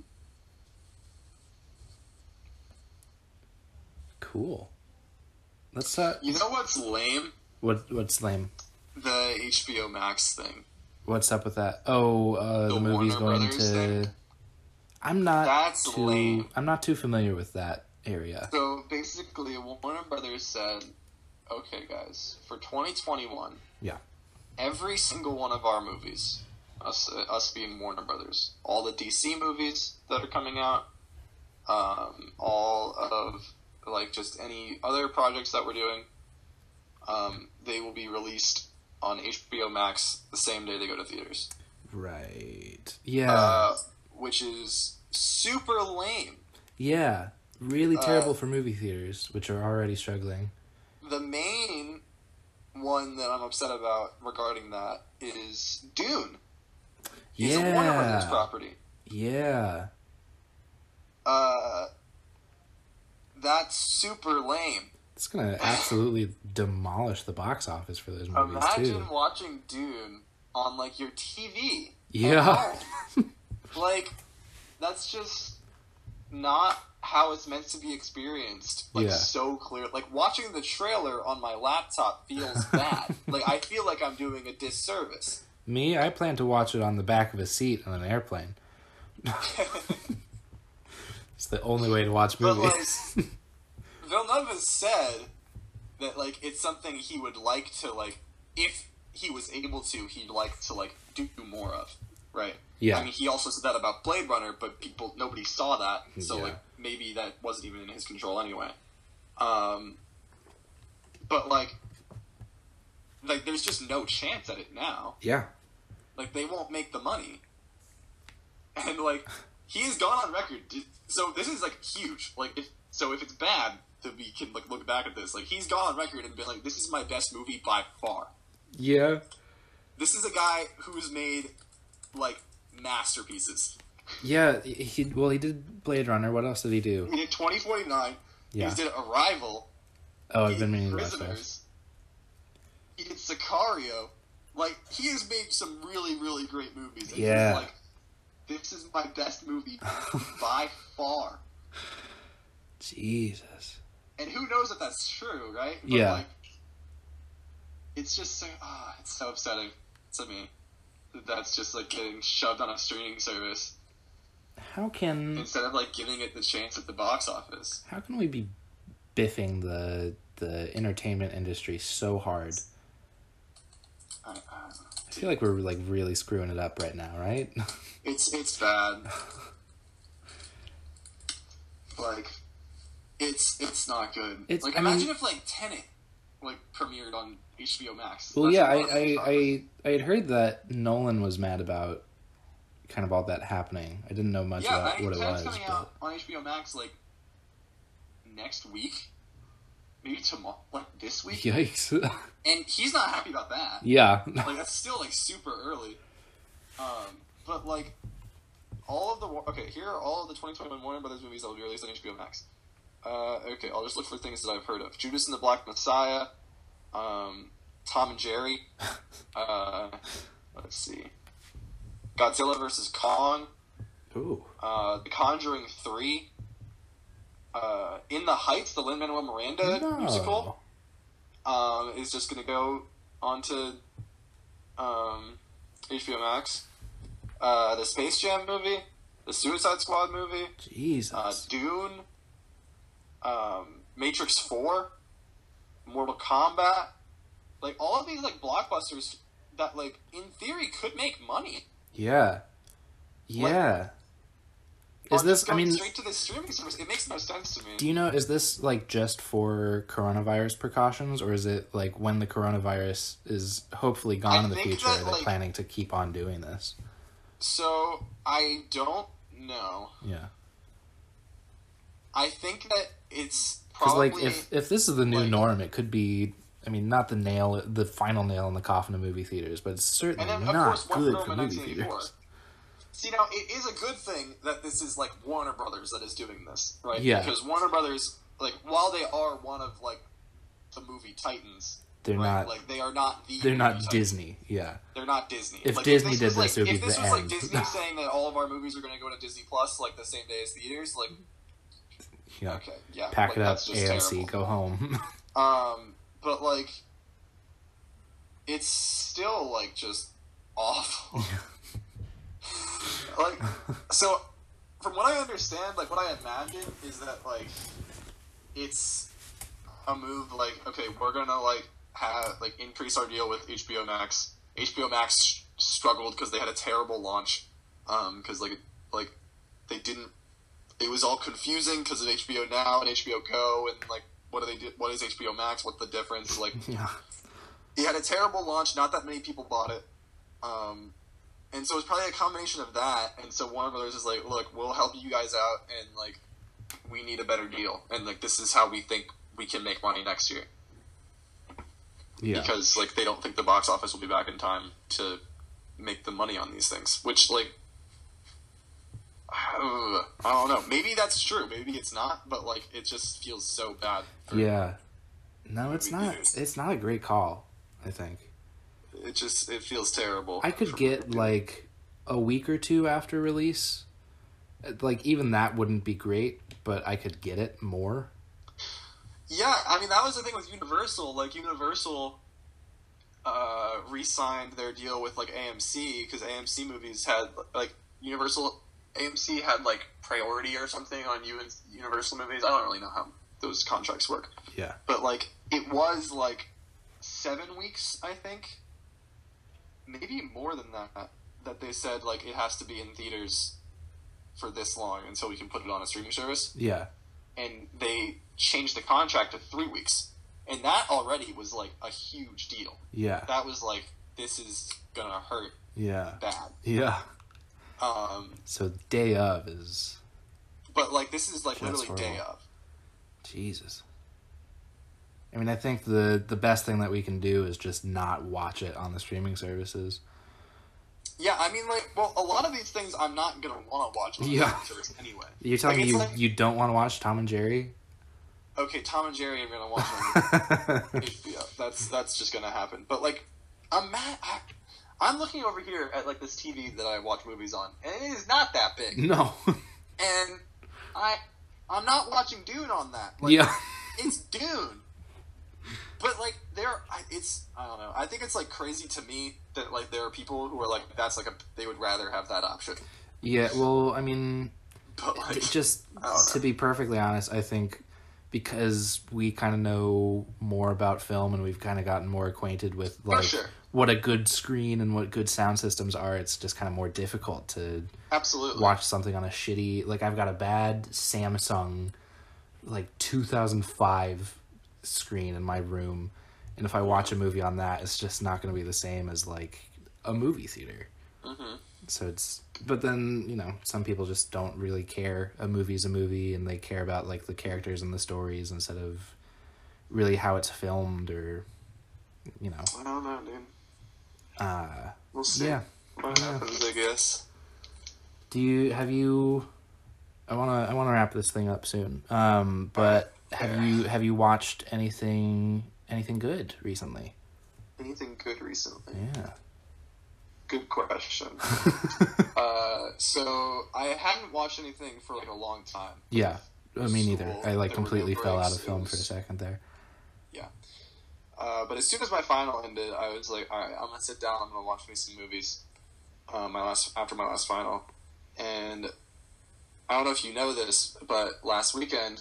Cool. Let's uh you know what's lame? what what's lame? The H B O Max thing. What's up with that? Oh, uh the, The movie's Warner going Brothers to thing? I'm not That's too lame. I'm not too familiar with that area. So basically, Warner Brothers said, "Okay, guys, for twenty twenty-one, Yeah. every single one of our movies, us uh, us being Warner Brothers, all the D C movies that are coming out, um, all of like just any other projects that we're doing, um, they will be released on H B O Max the same day they go to theaters." Right. Yeah. Uh, which is super lame. yeah. Really terrible uh, for movie theaters, which are already struggling. The main one that I'm upset about regarding that is Dune. He's a Warner Brothers Yeah. property. Yeah. Uh, that's super lame. It's gonna absolutely demolish the box office for those movies Imagine too. watching Dune on like your T V. at Yeah. home. Like, that's just not how it's meant to be experienced. Like, Yeah. so clear. Like, watching the trailer on my laptop feels bad. Like, I feel like I'm doing a disservice. Me, I plan to watch it on the back of a seat on an airplane. It's the only way to watch But, movies. like, Villeneuve has said that, like, it's something he would like to, like, if he was able to, he'd like to, like, do more of, right? Yeah. I mean, he also said that about Blade Runner, but people, nobody saw that, so, Yeah. like, maybe that wasn't even in his control anyway. Um, but, like, like, there's just no chance at it now. Yeah. Like, they won't make the money. And, like, he has gone on record. So, this is, like, huge. Like, if so if it's bad, that we can, like, look back at this. Like, he's gone on record and been like, this is my best movie by far. Yeah. This is a guy who's made, like, masterpieces. Yeah. He well, he did Blade Runner. What else did he do? He did twenty forty-nine. Yeah. He did Arrival. Oh, He I've been did meaning to watch Prisoners. those. He did Sicario. Like, he has made some really, really great movies. And Yeah. he's like, this is my best movie by far. Jesus. And who knows if that's true, right? But, Yeah. Like, it's just so, ah, it's so upsetting to me that that's just, like, getting shoved on a streaming service How can instead of, like, giving it the chance at the box office. how can we be biffing the the entertainment industry so hard? I, I don't know. I feel like we're like really screwing it up right now, right? It's, it's bad. Like, it's, it's not good. It's- like, I imagine mean- if, like, Tenet, like, premiered on H B O Max. Well, That's yeah, one of I, his I, properties. I, I had heard that Nolan was mad about kind of all that happening. I didn't know much Yeah, about I, what it Tenet's was. coming But... out on H B O Max like next week, maybe tomorrow, like this week. Yikes! And he's not happy about that. Yeah. Like that's still like super early. Um, but like all of the okay, here are all of the twenty twenty-one Warner Brothers movies that will be released on H B O Max. Uh, okay, I'll just look for things that I've heard of. Judas and the Black Messiah, um, Tom and Jerry. Uh, let's see, Godzilla versus Kong. Ooh. Uh, The Conjuring three. Uh, In the Heights, the Lin-Manuel Miranda No. musical, um, is just going to go onto um, H B O Max. Uh, the Space Jam movie, the Suicide Squad movie, Jesus. uh, Dune, um, Matrix four, Mortal Kombat, like all of these like blockbusters that like in theory could make money. Yeah. Yeah. Is Are this, just I going mean, straight to this streaming service? It makes no sense to me. do you know, is this like just for coronavirus precautions, or is it like when the coronavirus is hopefully gone I in the think future, that, they're like- planning to keep on doing this? So I don't know. Yeah. I think that it's Because probably like if if this is the new like- norm, it could be. I mean, not the nail, the final nail in the coffin of movie theaters, but it's certainly and then of not course Wonder good for Woman movie nineteen eighty-four. theaters. See, now it is a good thing that this is like Warner Brothers that is doing this, right? Yeah. Because Warner Brothers, like, while they are one of like the movie titans, They're right? not. Like they are not the. They're movie not titans. Disney. Yeah. They're not Disney. If like, Disney this did was, this, like, it would be if this the was like end. Disney saying that all of our movies are going to go to Disney Plus like the same day as theaters, like Yeah. okay, yeah, Pack like, it up, that's just A M C. terrible. Go home. Um, but like, it's still like just awful. Like, so from what I understand, like what I imagine is that like it's a move like, okay, we're gonna like have like increase our deal with H B O Max. H B O Max struggled because they had a terrible launch, um, because like like they didn't. It was all confusing because of H B O Now and H B O Go and like what do they do? What is H B O Max? What's the difference? Like, Yeah. it had a terrible launch. Not that many people bought it. Um, and so it's probably a combination of that. And so Warner Brothers is like, look, we'll help you guys out, and like, we need a better deal, and like, this is how we think we can make money next year. Yeah. Because like, they don't think the box office will be back in time to make the money on these things. Which like, I don't know. Maybe that's true. Maybe it's not. But like, it just feels so bad. for- Yeah. No, it's movie not. theaters. It's not a great call, I think. It just it feels terrible. I could for get movie like a week or two after release. Like even that wouldn't be great, but I could get it more. Yeah, I mean, that was the thing with Universal. Like, Universal uh, re-signed their deal with, like, A M C, because A M C movies had, like, Universal, A M C had, like, priority or something on U- Universal movies. I don't really know how those contracts work. Yeah. But, like, it was, like, seven weeks, I think. Maybe more than that, that they said, like, it has to be in theaters for this long until we can put it on a streaming service. Yeah. And they changed the contract to three weeks. And that already was, like, a huge deal. Yeah. That was, like, this is gonna hurt Yeah. bad. Yeah. Um, So day of is but, like, this is, like, That's literally day horrible. of. Jesus. I mean, I think the the best thing that we can do is just not watch it on the streaming services. Yeah, I mean, like, well, a lot of these things I'm not gonna want to watch on Yeah. the service anyway. You're telling Like, me it's you, like- you don't want to watch Tom and Jerry? Okay, Tom and Jerry I'm gonna watch on H B O. That's, that's just gonna happen. But, like, I'm mad... I, I'm looking over here at, like, this T V that I watch movies on, and it is not that big. No. And I, I'm not watching Dune on that. Like, Yeah. It's Dune. But, like, there, I- it's, I don't know. I think it's, like, crazy to me that, like, there are people who are, like, that's, like, a, they would rather have that option. Yeah, well, I mean, But, like, just I don't know. to be perfectly honest, I think because we kind of know more about film and we've kind of gotten more acquainted with like sure. what a good screen and what good sound systems are, it's just kind of more difficult to absolutely. watch something on a shitty, like I've got a bad Samsung like two thousand five screen in my room, and if I watch a movie on that, it's just not going to be the same as like a movie theater. Mm-hmm. So it's, but then, you know, some people just don't really care. A movie's a movie, and they care about, like, the characters and the stories instead of really how it's filmed or, you know. I don't know, dude. Uh, We'll see yeah. what Yeah. happens, I guess. Do you, have you, I want to, I want to wrap this thing up soon. Um, but have you, have you watched anything, anything good recently? Anything good recently? Yeah. Good question. uh, so I hadn't watched anything for like a long time. Yeah. Uh, me neither. School, I, like, there were no completely fell out breaks, of film it was- for a second there. Yeah. Uh, but as soon as my final ended, I was like, all right, I'm gonna sit down. I'm gonna watch me some movies. Uh, my last after my last final, and I don't know if you know this, but last weekend,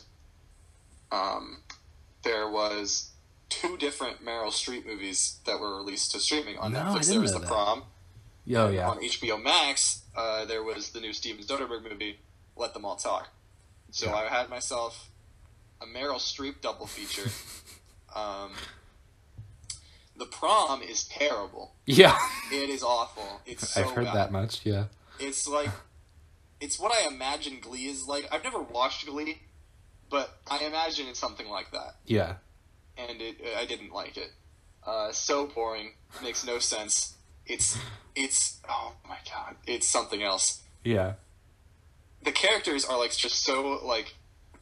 um, there was two different Meryl Streep movies that were released to streaming on No, I Netflix. didn't There was know The that. Prom. Oh, yeah. On H B O Max, uh, there was the new Steven Soderbergh movie, Let Them All Talk. So Yeah. I had myself a Meryl Streep double feature. um, the Prom is terrible. Yeah. It is awful. It's so I've heard bad. that much, yeah. It's like, it's what I imagine Glee is like. I've never watched Glee, but I imagine it's something like that. Yeah. And it, I didn't like it. Uh, so boring. Makes no sense. It's, it's, oh my god. It's something else. Yeah. The characters are, like, just so, like,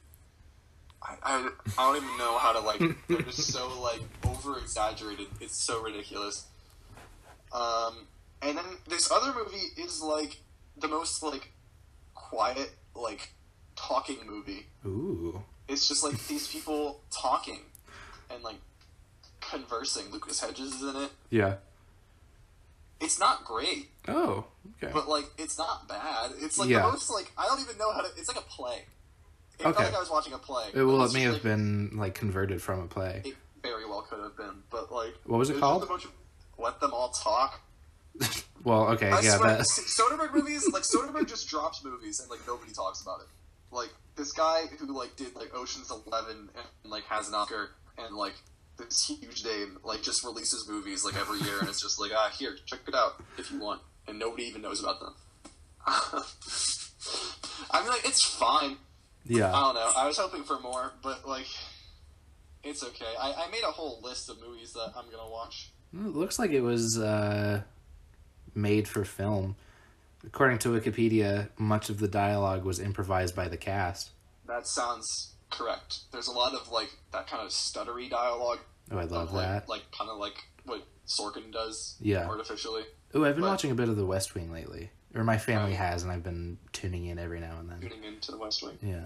I, I, I don't even know how to, like, they're just so, like, over-exaggerated. It's so ridiculous. Um, and then this other movie is, like, the most, like, quiet, like, talking movie. Ooh. It's just, like, these people talking and, like, conversing. Lucas Hedges is in it. Yeah. It's not great, Oh, okay. but, like, it's not bad. It's, like, Yeah. the most, like, I don't even know how to, it's like a play. It Okay. felt like I was watching a play. It, well, but it it's may just, have like, been, like, converted from a play. It very well could have been, but, like... What was it was called? just a bunch of, Let Them All Talk. Well, okay, I yeah, swear, that... Soderbergh movies, like, Soderbergh just drops movies and, like, nobody talks about it. Like, this guy who, like, did, like, Ocean's Eleven and, like, has an Oscar and, like, this huge name, like, just releases movies, like, every year, and it's just like, ah, here, check it out if you want. And nobody even knows about them. I mean, like, it's fine. I Yeah. don't know. I was hoping for more, but, like, it's okay. I, I made a whole list of movies that I'm gonna watch. It looks like it was uh, made for film. According to Wikipedia, much of the dialogue was improvised by the cast. That sounds correct. There's a lot of, like, that kind of stuttery dialogue. Oh, I love of, like, that. Like, kind of like what Sorkin does Yeah. artificially. Oh, I've been but- watching a bit of The West Wing lately. Or my family Right. has, and I've been tuning in every now and then. Tuning into the West Wing. Yeah.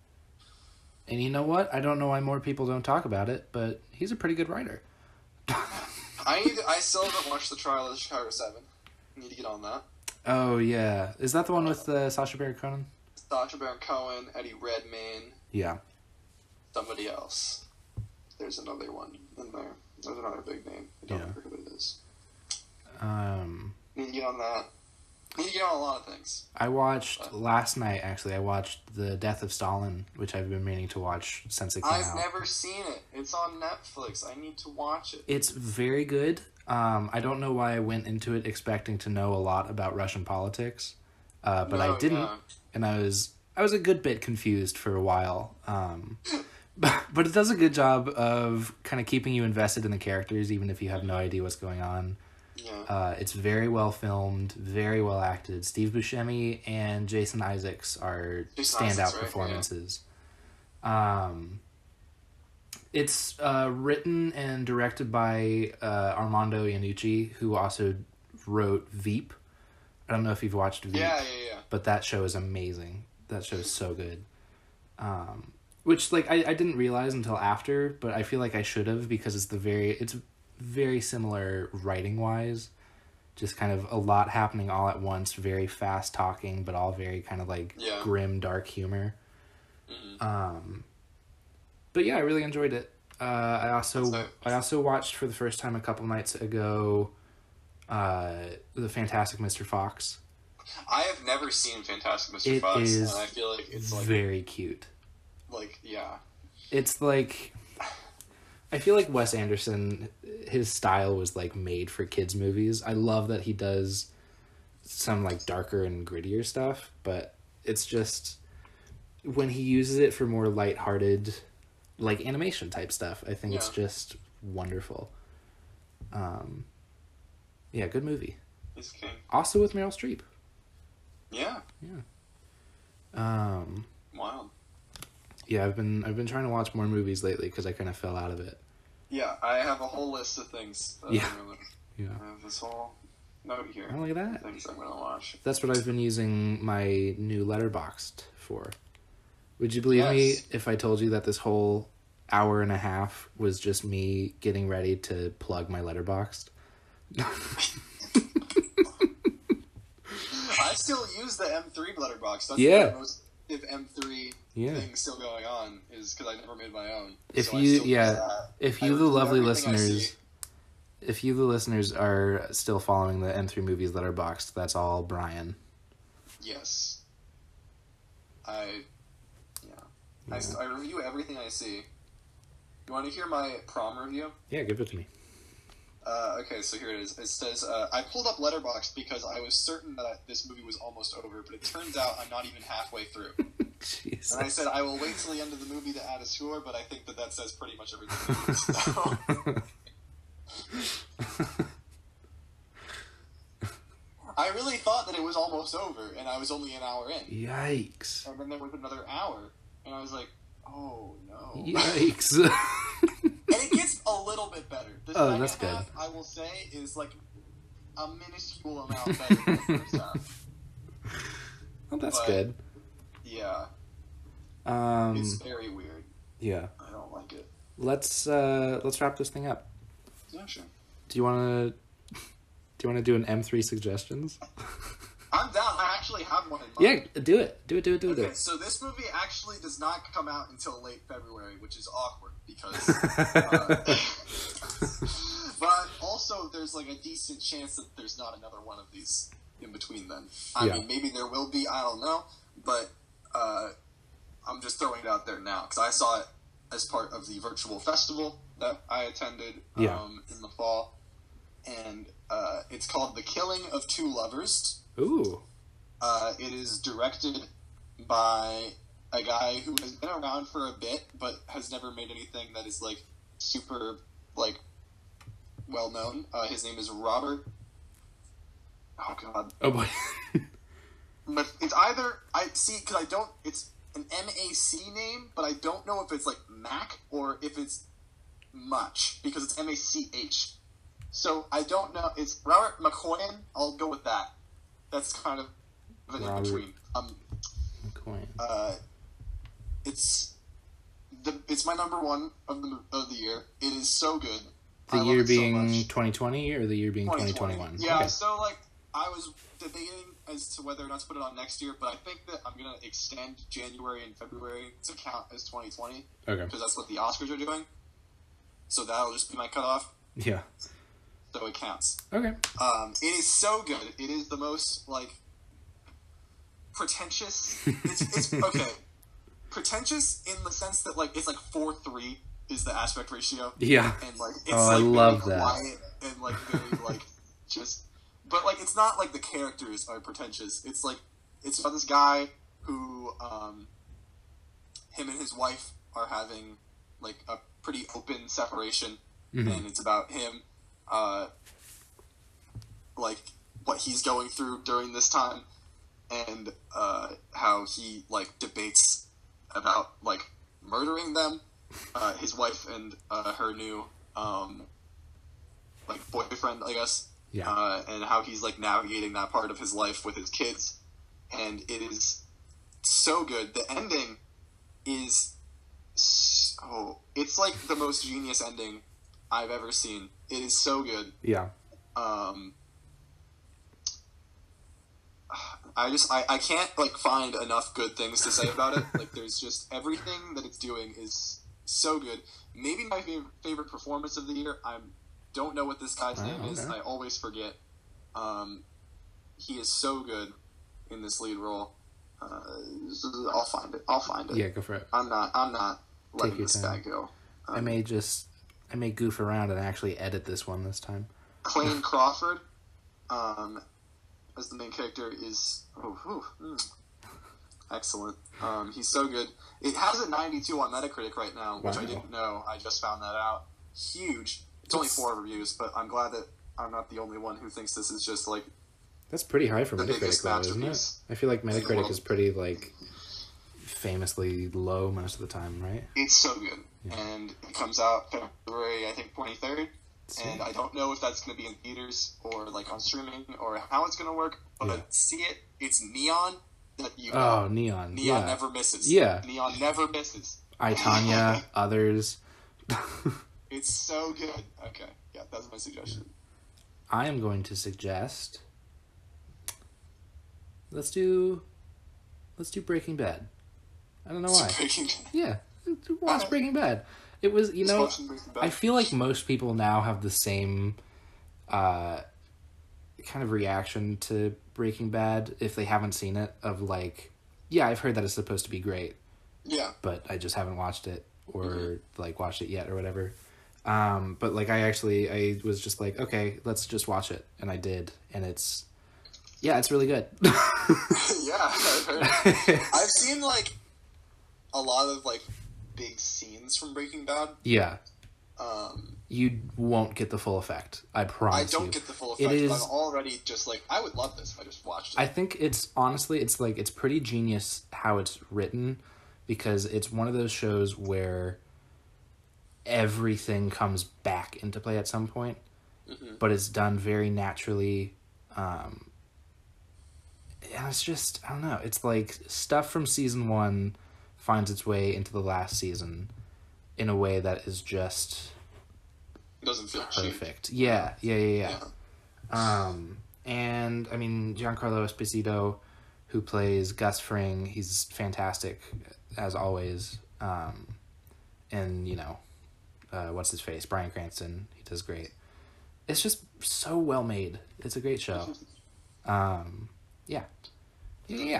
And you know what? I don't know why more people don't talk about it, but he's a pretty good writer. I need. I still haven't watched the Trial of the Chicago Seven. Need to get on that. Oh, yeah. Is that the one with uh, Sacha Baron Cohen? Sacha Baron Cohen, Eddie Redmayne, Yeah. somebody else. There's another one in there. There's another big name. I don't Yeah. remember who it is. Um, Need to get on that. Need to get on a lot of things. I watched, last night, actually, I watched The Death of Stalin, which I've been meaning to watch since it came I've out. never seen it. It's on Netflix. I need to watch it. It's very good. Um, I don't know why I went into it expecting to know a lot about Russian politics, uh, but No, I didn't, yeah. and I was I was a good bit confused for a while. Um, but but it does a good job of kind of keeping you invested in the characters, even if you have no idea what's going on. Yeah. Uh, it's very well filmed, very well acted. Steve Buscemi and Jason Isaacs are Jason standout Isaacs, right? performances. Um, it's uh, written and directed by uh, Armando Iannucci, who also wrote Veep. I don't know if you've watched Veep, yeah, yeah, yeah. but that show is amazing. That show is so good. Um, which like I, I didn't realize until after, but I feel like I should have, because it's the very it's very similar writing wise. Just kind of a lot happening all at once, very fast talking, but all very kind of like Yeah. grim, dark humor. Mhm. Um, but yeah, I really enjoyed it. Uh, I also That's it. I also watched for the first time a couple nights ago, uh, The Fantastic Mister Fox. I have never seen Fantastic Mister It Fox, is and I feel like it's like, very cute. like, yeah. It's like, I feel like Wes Anderson, his style was like made for kids movies. I love that he does some like darker and grittier stuff, but it's just when he uses it for more lighthearted, like animation type stuff, I think Yeah. it's just wonderful. Um, yeah, good movie. He's king. Also with Meryl Streep. Yeah. Yeah. Um, Wild. yeah, I've been I've been trying to watch more movies lately because I kind of fell out of it. Yeah, I have a whole list of things. That Yeah. I'm gonna, Yeah. I have this whole note here. Oh, look at that. Things I'm gonna watch. That's what I've been using my new Letterboxd for. Would you believe Yes. me if I told you that this whole hour and a half was just me getting ready to plug my Letterboxd? I still use the M three letterbox. That's Yeah. the most if M three Yeah. thing still going on is because I never made my own. If So I you, still use yeah, that. if I you, the review lovely everything I see. listeners, if you, the listeners, are still following the M three Movies Letterboxd, that's all Brian. Yes. I. Yeah. I, Yeah. I review everything I see. You want to hear my prom review? Yeah, give it to me. Uh, okay, so here it is. It says, uh, I pulled up Letterboxd because I was certain that I, this movie was almost over, but it turns out I'm not even halfway through. Jeez. And I said, I will wait till the end of the movie to add a score, but I think that that says pretty much everything. So, I really thought that it was almost over, and I was only an hour in. Yikes. And then there was another hour, and I was like, oh no. Yikes. And it gets a little bit better. The Oh, second that's good. half, I will say, is like a minuscule amount better than the first half. Well, that's But- good. Yeah, Um, it's very weird. yeah. I don't like it. Let's uh, let's wrap this thing up. Yeah, sure. Do you want to? Do you want to do an M three suggestions? I'm down. I actually have one in mind. Yeah, do it. Do it. Do it. Do it. Do Okay, it. so this movie actually does not come out until late February, which is awkward because. Uh, but also, there's like a decent chance that there's not another one of these in between then. I Yeah. mean, maybe there will be. I don't know, but uh, I'm just throwing it out there now because I saw it as part of the virtual festival that I attended um, Yeah. in the fall, and uh, it's called The Killing of Two Lovers. Ooh. Uh, it is directed by a guy who has been around for a bit, but has never made anything that is like super like well known. Uh, his name is Robert. Oh god, Oh boy. but it's either I see because I don't. It's an M A C name, but I don't know if it's like Mac or if it's Much because it's M A C H. So I don't know. It's Robert McCoyan. I'll go with that. That's kind of an in Robert. between. Um, Coin. uh, it's the it's my number one of the of the year. It is so good. I The love year it so being much. twenty twenty or the year being twenty twenty-one? Yeah. Okay. So like I was debating as to whether or not to put it on next year, but I think that I'm gonna extend January and February to count as twenty twenty Okay. because that's what the Oscars are doing. So that'll just be my cutoff. Yeah. So it counts. Okay. Um, it is so good. It is the most like pretentious. It's, it's okay. Pretentious in the sense that like it's like four three is the aspect ratio, Yeah. and like it's Oh, I like love very that. quiet and like very like just. But like it's not like the characters are pretentious. It's like it's about this guy who um, him and his wife are having like a pretty open separation, Mhm. and it's about him. Uh, like what he's going through during this time, and uh, how he like debates about like murdering them, uh, his wife and uh, her new um, like boyfriend, I guess, Yeah. uh, and how he's like navigating that part of his life with his kids, and it is so good. The ending is so it's like the most genius ending I've ever seen. It is so good. Yeah. Um, I just I, I can't like find enough good things to say about it. Like there's just everything that it's doing is so good. Maybe my favorite, favorite performance of the year. I don't know what this guy's Oh, name is. okay. I always forget. Um, he is so good in this lead role. Uh, I'll find it. I'll find it. Yeah, go for it. I'm not. I'm not letting your this time. guy go. I may just, I may goof around and actually edit this one this time. Clayne Crawford. Um, as the main character is oh, oh mm, excellent. Um, he's so good. It has a ninety-two on Metacritic right now, which Wow. I didn't know. I just found that out. Huge. It's only That's- four reviews, but I'm glad that I'm not the only one who thinks this is just like That's pretty high for the Metacritic, biggest though, isn't it? masterpiece I feel like in the Metacritic world. is pretty, like, famously low most of the time, right? it's so good. And it comes out February, I think, twenty-third. And I don't know if that's going to be in theaters or like on streaming or how it's going to work, but Yeah. see it. It's Neon that you know. Oh, Neon. Neon yeah. never misses. Yeah. Neon never misses. I, Tanya, others. It's so good. Okay. Yeah, that's my suggestion. I am going to suggest let's do let's do Breaking Bad. I don't know why. Breaking Yeah, watch Alright. Breaking Bad. It was, you Just know, watching Breaking Bad. I feel like most people now have the same uh, kind of reaction to Breaking Bad if they haven't seen it. Of like, yeah, I've heard that it's supposed to be great, Yeah. but I just haven't watched it or Mm-hmm. like watched it yet or whatever. Um, but like I actually I was just like, okay, let's just watch it, and I did, and it's yeah, it's really good. yeah, I've heard. I've seen like a lot of like big scenes from Breaking Bad. Yeah, Um, you won't get the full effect. I I promise don't you. get the full It effect, but is- I'm already just like, I would love this if I just watched it. I think it's honestly, it's like it's pretty genius how it's written, because it's one of those shows where everything comes back into play at some point, Mhm. but it's done very naturally. Um, and it's just, I don't know, it's like stuff from season one finds its way into the last season in a way that is just It doesn't feel cheap. perfect. Yeah, yeah, yeah, yeah. Yeah. Um, and I mean, Giancarlo Esposito, who plays Gus Fring, he's fantastic as always. Um, and you know, uh, what's his face? Bryan Cranston, he does great. It's just so well made. It's a great show. Um, yeah, yeah, yeah.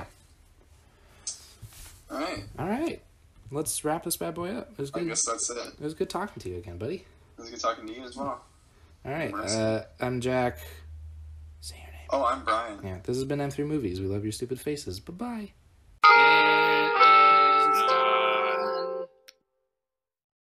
All right. All right, let's wrap this bad boy up. It was I good. guess that's it. It was good talking to you again, buddy. It was good talking to you as well. All right, Mercy. uh, I'm Jack. Say your name. Oh, I'm Brian. Yeah, this has been M three Movies. We love your stupid faces. Bye bye.